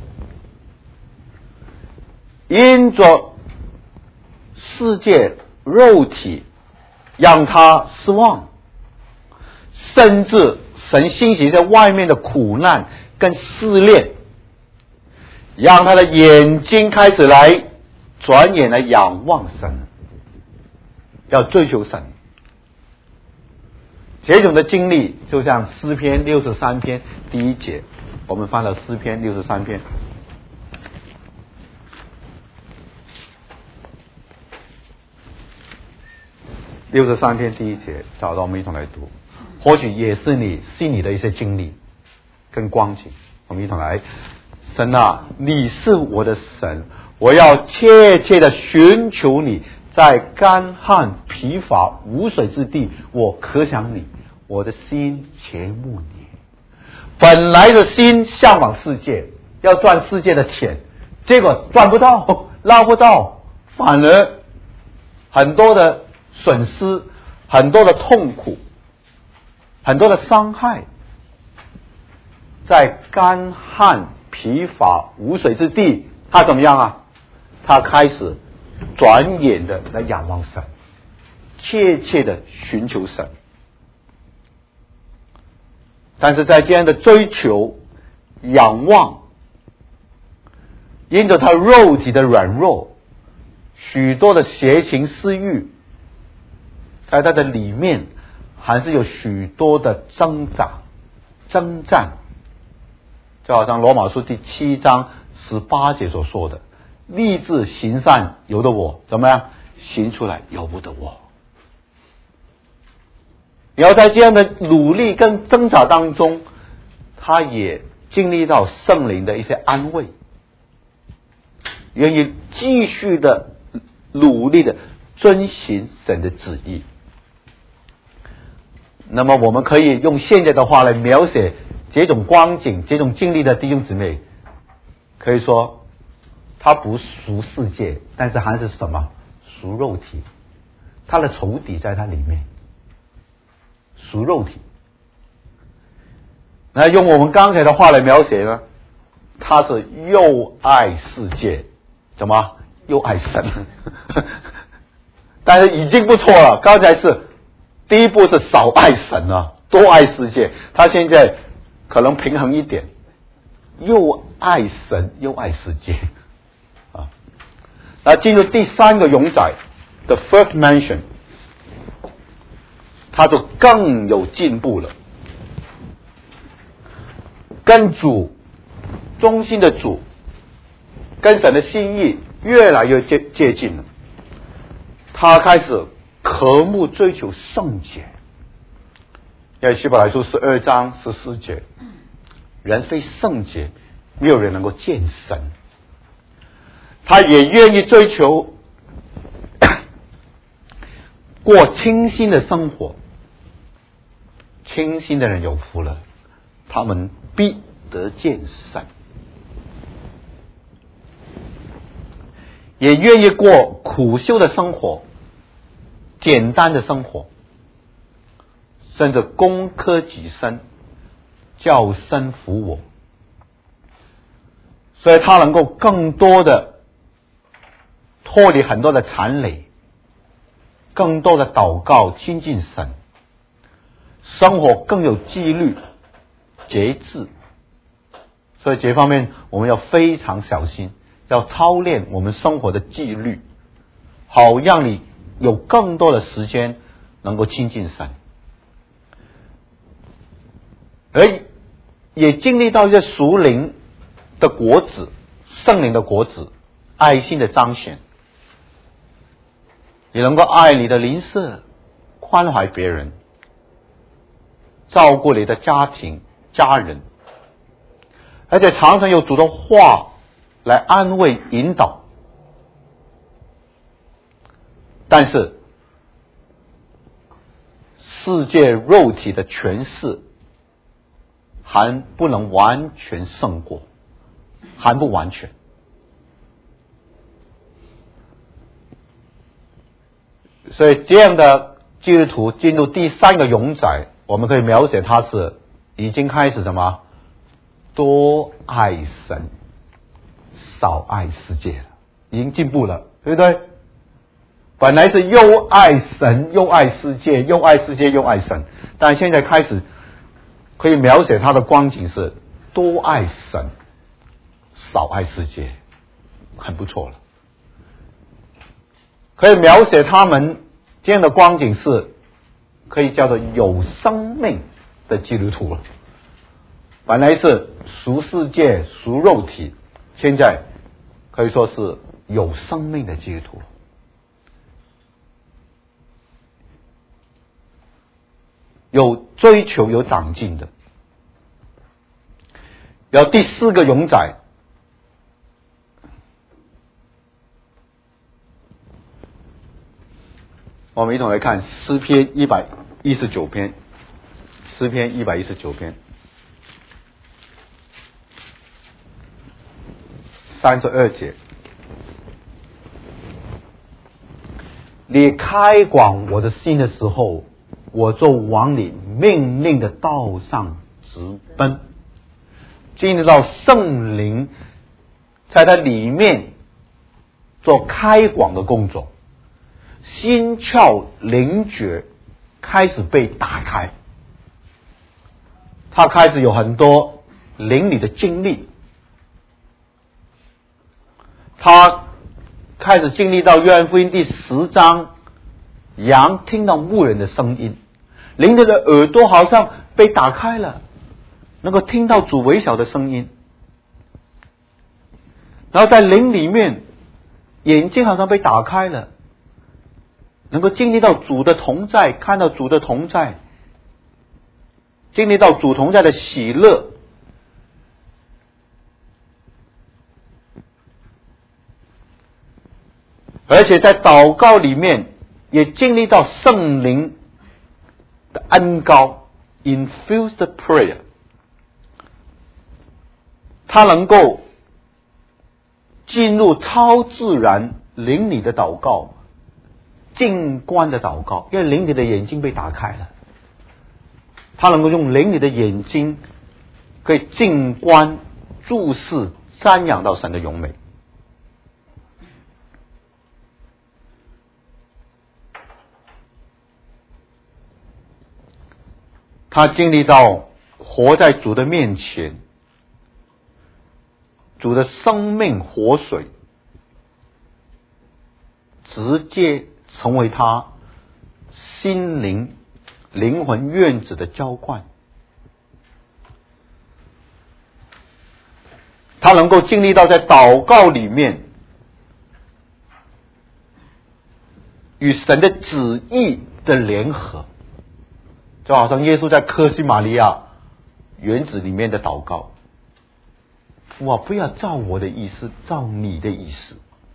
因着世界肉体让他失望，甚至神兴起在外面的苦难跟试炼，让他的眼睛开始来转眼来仰望神，要追求神。这种的经历就像诗篇六十三篇第一节，我们翻了诗篇六十三篇。六十三篇第一节，找到我们一同来读，或许也是你心里的一些经历跟光景。我们一同来，神啊，你是我的神，我要切切的寻求你，在干旱疲乏无水之地，我渴想你，我的心切慕你。本来的心向往世界，要赚世界的钱，结果赚不到，捞不到，反而很多的损失，很多的痛苦，很多的伤害。在干旱疲乏无水之地，他怎么样啊？他开始转眼的来仰望神，切切的寻求神。但是在这样的追求仰望，因着他肉体的软弱，许多的邪情私欲，在他的里面还是有许多的挣扎征战，就好像罗马书第七章十八节所说的，立志行善由得我，怎么样行出来由不得我。你要在这样的努力跟挣扎当中，他也经历到圣灵的一些安慰，愿意继续的努力的遵行神的旨意。那么我们可以用现在的话来描写这种光景，这种经历的弟兄姊妹，可以说他不属世界，但是还是什么？属肉体，他的仇敌在他里面，属肉体。那用我们刚才的话来描写呢，他是又爱世界，怎么又爱神？但是已经不错了，刚才是第一步是少爱神啊，多爱世界，他现在可能平衡一点，又爱神又爱世界啊。那进入第三个永载的 first mansion， 他就更有进步了，跟主忠心的主，跟神的心意越来越接接近了。他开始渴慕追求圣洁，因为希伯来书十二章十四节，人非圣洁，没有人能够见神。他也愿意追求过清新的生活，清新的人有福了，他们必得见神。也愿意过苦修的生活，简单的生活，甚至攻克己身，叫身服我。所以他能够更多的脱离很多的残累，更多的祷告亲近神，生活更有纪律节制。所以这方面我们要非常小心，要操练我们生活的纪律，好让你有更多的时间能够亲近神，而也经历到一些属灵的果子，圣灵的果子，爱心的彰显，也能够爱你的邻舍，宽怀别人，照顾你的家庭家人，而且常常有主的话来安慰引导。但是世界肉体的权势还不能完全胜过，还不完全。所以这样的基督徒进入第三个永载，我们可以描写他是已经开始什么？多爱神，少爱世界了，已经进步了，对不对？本来是又爱神又爱世界，又爱世界又爱神，但现在开始可以描写他的光景是多爱神，少爱世界，很不错了。可以描写他们这样的光景是可以叫做有生命的基督徒了。本来是属世界属肉体，现在可以说是有生命的基督徒，有追求有长进的。然后第四个永载，我们一同来看诗篇一百一十九篇，诗篇一百一十九篇三十二节，你开广我的心的时候，我就往你命令的道上直奔。进入到圣灵在它里面做开广的工作，心窍灵觉开始被打开，他开始有很多灵里的经历，他开始经历到约翰福音第十章，羊听到牧人的声音，灵的耳朵好像被打开了，能够听到主微小的声音，然后在灵里面眼睛好像被打开了，能够经历到主的同在，看到主的同在，经历到主同在的喜乐，而且在祷告里面也经历到圣灵的恩膏 infused prayer， 他能够进入超自然灵里的祷告，静观的祷告，因为灵里的眼睛被打开了，他能够用灵里的眼睛可以静观注视瞻仰到神的荣美。他经历到活在主的面前，主的生命活水直接成为他心灵灵魂院子的浇灌，他能够经历到在祷告里面与神的旨意的联合，就好像耶稣在客西马尼亚园子里面的祷告，父啊，不要照我的意思，照你的意思，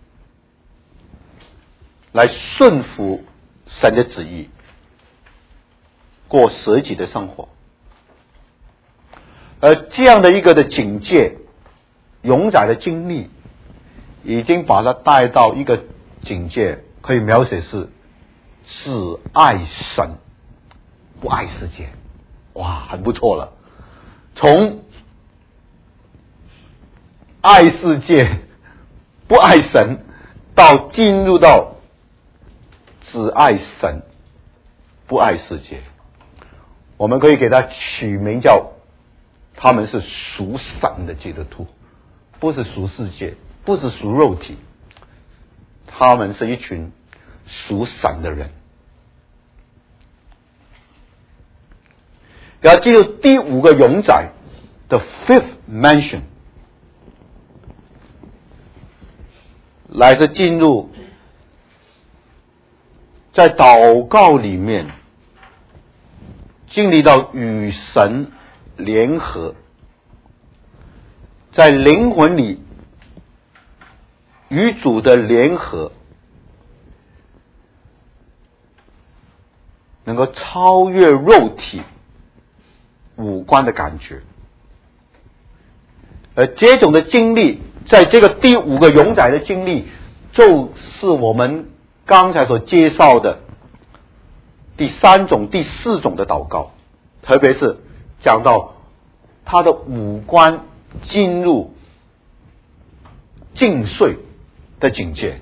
来顺服神的旨意，过舍己的生活。而这样的一个的境界，永载的经历，已经把他带到一个境界，可以描写是只爱神不爱世界。哇，很不错了，从爱世界不爱神到进入到只爱神不爱世界。我们可以给他取名叫他们是属神的基督徒，不是属世界，不是属肉体，他们是一群属神的人。要进入第五个永载的 fifth mansion， 乃是进入在祷告里面经历到与神联合，在灵魂里与主的联合，能够超越肉体五官的感觉。而这种的经历，在这个第五个永载的经历，就是我们刚才所介绍的第三种、第四种的祷告，特别是讲到他的五官进入尽瘁的境界。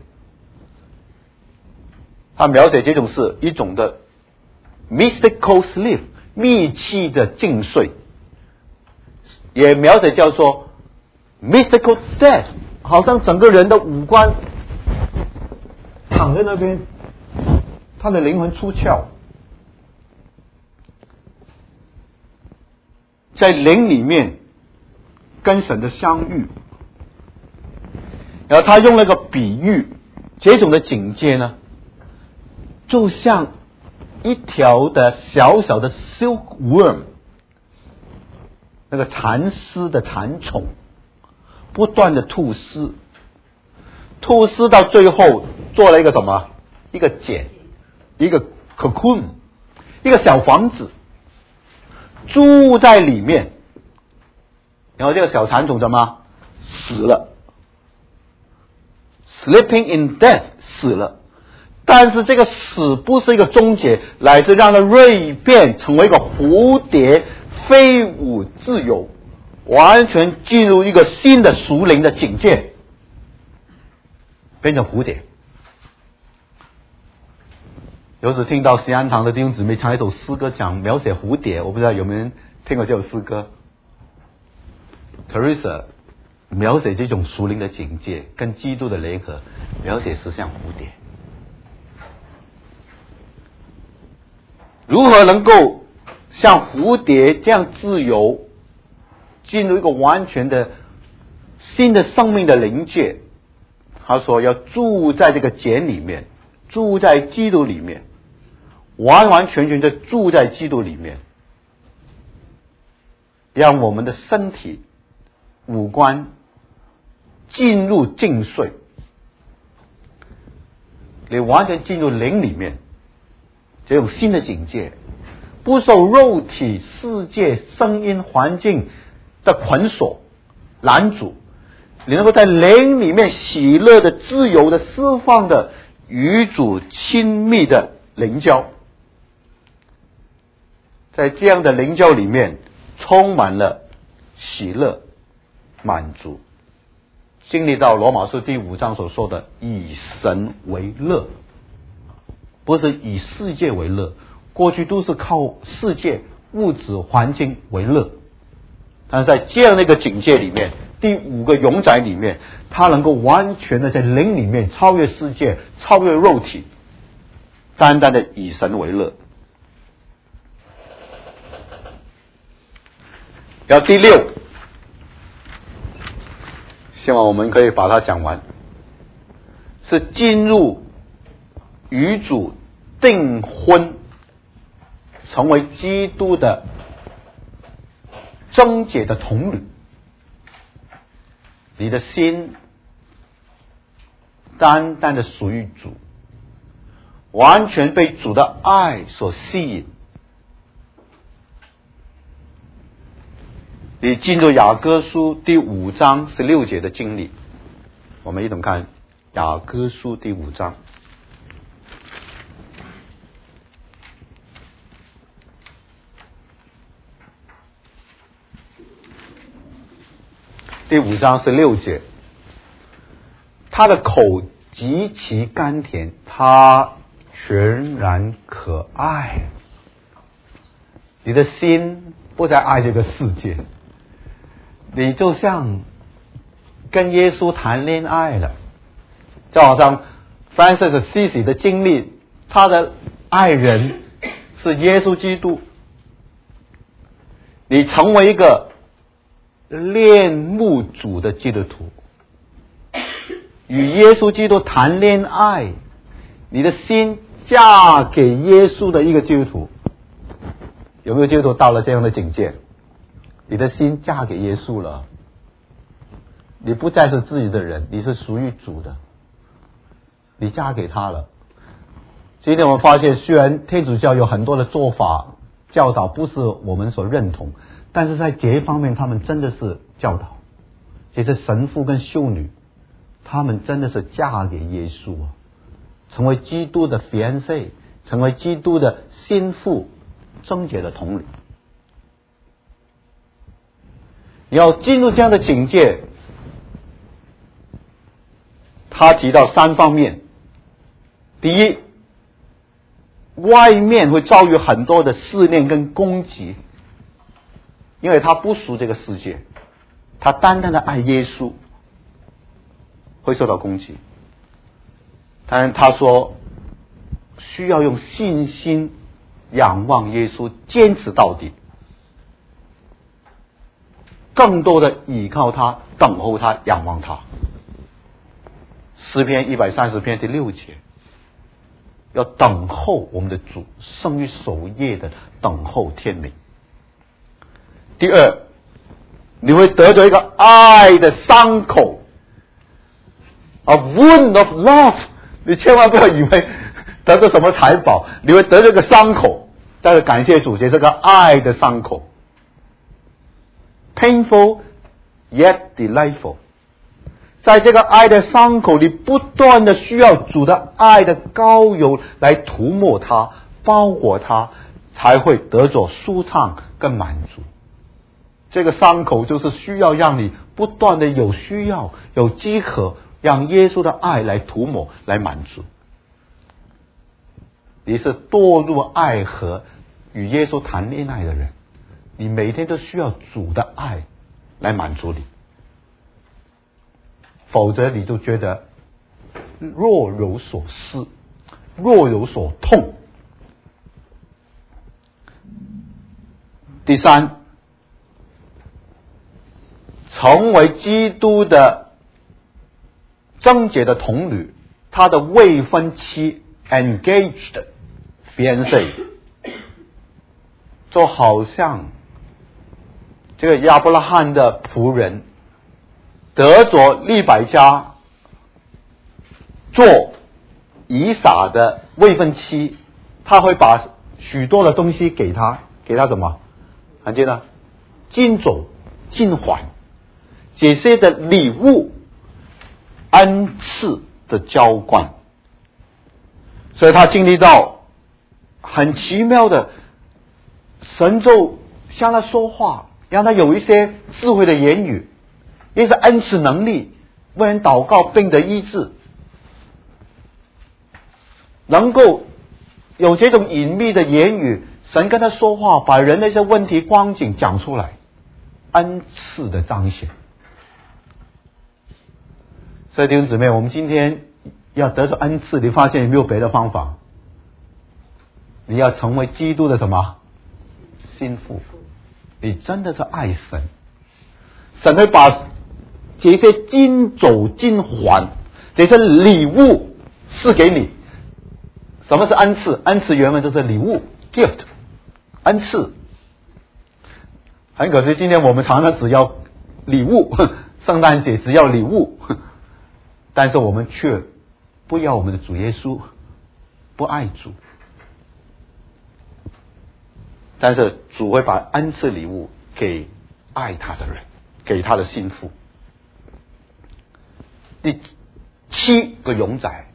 他描写这种是一种的 mystical sleep， 密契的尽瘁，也描写叫做 mystical death， 好像整个人的五官躺在那边，他的灵魂出窍，在灵里面跟神的相遇。然后他用了个比喻，这种的境界呢，就像一条的小小的 silkworm， 那个蚕丝的蚕虫，不断的吐丝，吐丝到最后做了一个什么？一个茧，一个 cocoon， 一个小房子，住在里面。然后这个小蚕虫怎么死了？ Sleeping in death， 死了。但是这个死不是一个终结，乃是让它蜕变成为一个蝴蝶，飞舞自由，完全进入一个新的属灵的境界，变成蝴蝶。有时听到西安堂的弟兄姊妹唱一首诗歌，讲描写蝴蝶，我不知道有没有人听过这首诗歌。Teresa 描写这种属灵的境界跟基督的联合，描写是像蝴蝶。如何能够像蝴蝶这样自由，进入一个完全的新的生命的灵界？他说要住在这个茧里面，住在基督里面，完完全全的住在基督里面，让我们的身体五官进入尽瘁，你完全进入灵里面，这种新的境界，不受肉体世界声音环境的捆锁拦阻，你能够在灵里面喜乐的、自由的、释放的与主亲密的灵交，在这样的灵交里面充满了喜乐满足，经历到罗马书第五章所说的以神为乐，不是以世界为乐，过去都是靠世界物质环境为乐，但是在这样的一个境界里面，第五个永载里面，他能够完全的在灵里面超越世界，超越肉体，单单的以神为乐。然后第六，希望我们可以把它讲完，是进入与主订婚，成为基督的贞洁的童女。你的心单单的属于主，完全被主的爱所吸引。你进入雅歌书第五章十六节的经历，我们一同看雅歌书第五章。第五章十六节，他的口极其甘甜，他全然可爱。你的心不再爱这个世界，你就像跟耶稣谈恋爱了，就好像 Francis Assisi 的经历，他的爱人是耶稣基督，你成为一个恋慕主的基督徒， 与耶稣基督谈恋爱，你的心嫁给耶稣的一个基督徒，有没有基督徒到了这样的境界？你的心嫁给耶稣了，你不再是自己的人，你是属于主的，你嫁给他了。今天我们发现，虽然天主教有很多的做法教导不是我们所认同，但是在这一方面他们真的是教导，这些神父跟修女他们真的是嫁给耶稣啊，成为基督的 fiancé， 成为基督的心腹，贞洁的童女。你要进入这样的境界，他提到三方面。第一，外面会遭遇很多的试炼跟攻击，因为他不属这个世界，他单单的爱耶稣，会受到攻击。但是他说需要用信心仰望耶稣，坚持到底，更多的倚靠他，等候他，仰望他。诗篇一百三十篇第六节，要等候我们的主，胜于守夜的等候天明。第二，你会得着一个爱的伤口 ，a wound of love。你千万不要以为得着什么财宝，你会得着一个伤口。但是感谢主，这是个爱的伤口 ，painful yet delightful。在这个爱的伤口里，不断的需要主的爱的膏油来涂抹它，包裹它，才会得着舒畅跟满足。这个伤口就是需要让你不断的有需要、有饥渴，让耶稣的爱来涂抹、来满足。你是堕入爱河与耶稣谈恋爱的人，你每天都需要主的爱来满足你，否则你就觉得若有所失，若有所痛。第三，成为基督的贞洁的童女，她的未婚妻 engaged fiancé， 就好像这个亚伯拉罕的仆人得着利百加做以撒的未婚妻，他会把许多的东西给他，给他什么？看见了，金帚、金环，这些的礼物、恩赐的浇灌，所以他经历到很奇妙的，神就向他说话，让他有一些智慧的言语，也是恩赐能力，为人祷告病得医治，能够有这种隐秘的言语，神跟他说话，把人的一些问题光景讲出来，恩赐的彰显。所以弟兄姊妹，我们今天要得着恩赐，你发现有没有别的方法？你要成为基督的什么心腹？你真的是爱神，神会把这些金帚、金环，这些礼物赐给你。什么是恩赐？恩赐原文就是礼物 gift， 恩赐。很可惜今天我们常常只要礼物，圣诞节只要礼物，但是我们却不要我们的主耶稣，不爱主。但是主会把恩赐礼物给爱他的人，给他的心腹。第七个永载，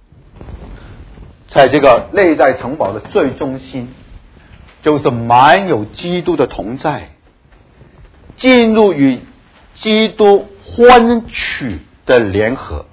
在这个内在城堡的最中心，就是满有基督的同在，进入与基督欢曲的联合。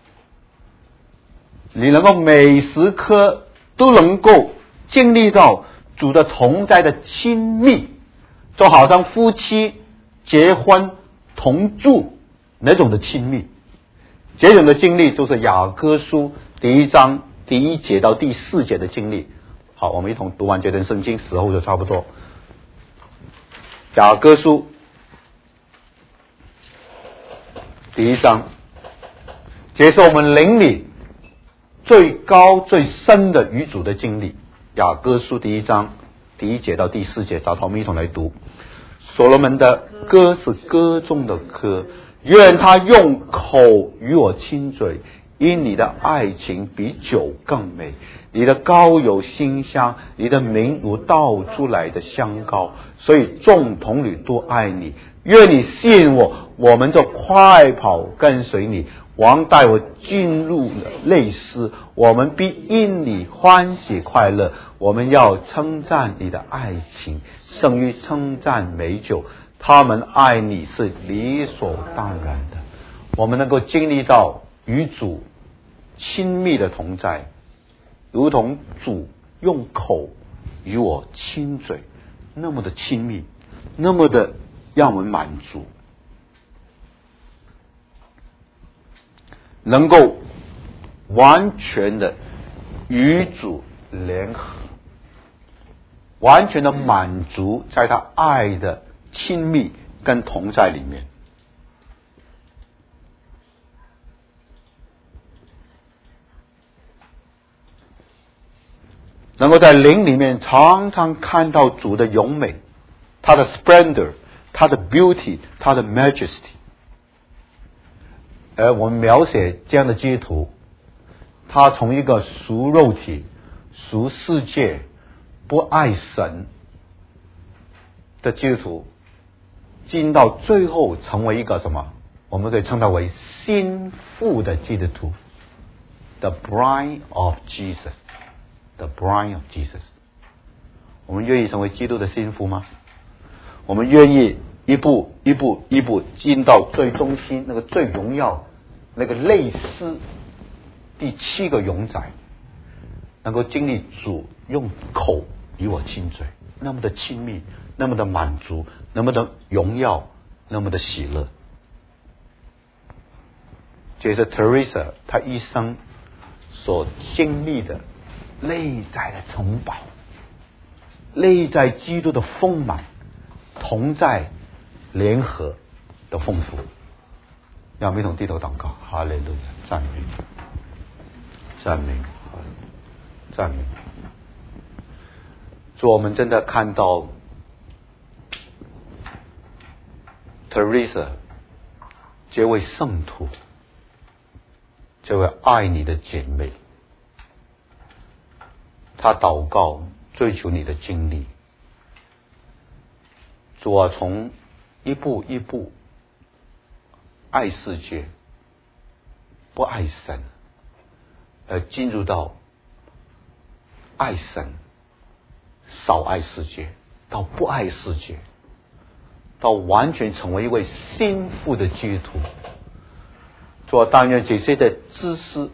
你能够每时刻都能够经历到主的同在的亲密，就好像夫妻结婚同住那种的亲密。这种的经历就是雅歌书第一章第一节到第四节的经历。好，我们一同读完这段圣经，时候就差不多。雅歌书第一章， 这也是我们灵里最高最深的与主的经历。雅歌书第一章第一节到第四节，找他们一同来读。所罗门的歌是歌中的歌，愿他用口与我亲嘴，因你的爱情比酒更美，你的膏有馨香，你的名如倒出来的香膏，所以众童女都爱你。愿你吸引我，我们就快跑跟随你。王带我进入了类似，我们必因你欢喜快乐。我们要称赞你的爱情，胜于称赞美酒。他们爱你是理所当然的。我们能够经历到与主亲密的同在，如同主用口与我亲嘴，那么的亲密，那么的让我们满足，能够完全的与主联合，完全的满足在他爱的亲密跟同在里面。能够在灵里面常常看到主的荣美，他的 splendor， 他的 beauty， 他的 majesty。而我们描写这样的基督徒，他从一个属肉体、属世界、不爱神的基督徒，进到最后成为一个什么？我们可以称它为心腹的基督徒 ，the bride of Jesus。The bride of Jesus， 我们愿意成为基督的心腹吗？我们愿意一步一步一步进到最中心，那个最荣耀，那个类似第七个永载，能够经历主用口与我亲嘴，那么的亲密，那么的满足，那么的荣耀，那么的喜乐。这是 Teresa 她一生所经历的内在的城堡，内在基督的丰满，同在联合的丰富。让我们一同低头祷告，哈利路亚，赞美，赞美，赞美。主，我们真的看到 Teresa 这位圣徒，这位爱你的姐妹，他祷告追求你的经历。主啊，从一步一步爱世界不爱神，而进入到爱神少爱世界，到不爱世界，到完全成为一位心腹的基督徒。主啊，但愿这些的知识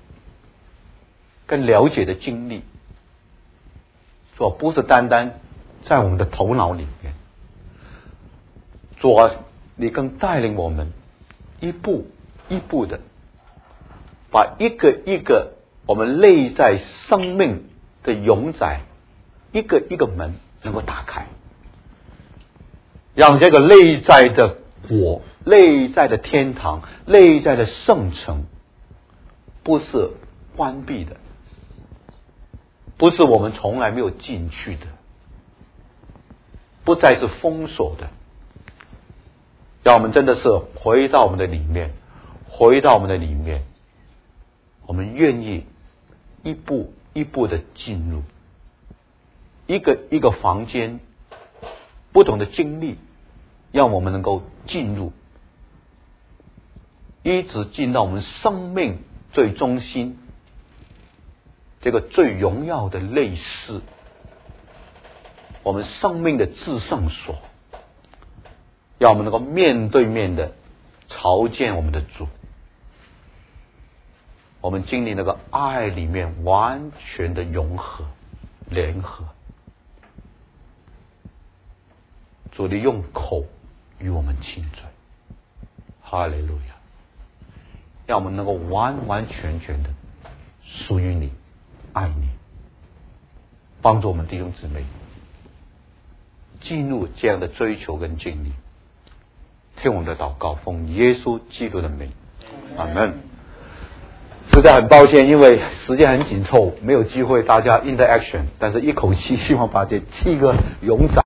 跟了解的经历，主啊，不是单单在我们的头脑里面，主啊，你更带领我们一步一步的把一个一个我们内在生命的永载，一个一个门能够打开，让这个内在的国、内在的天堂、内在的圣城不是关闭的，不是我们从来没有进去的，不再是封锁的，让我们真的是回到我们的里面，回到我们的里面，我们愿意一步一步的进入一个一个房间，不同的经历，让我们能够进入，一直进到我们生命最中心，这个最荣耀的类似，我们生命的至圣所，让我们能够面对面的朝见我们的主，我们经历那个爱里面完全的融合联合。主，你用口与我们亲嘴，哈利路亚，让我们能够完完全全的属于你，爱你，帮助我们弟兄姊妹进入这样的追求跟经历。听我们的祷告，奉耶稣基督的名，阿门。 实在很抱歉，因为时间很紧凑，没有机会大家 interaction，但是一口气希望把这七个勇长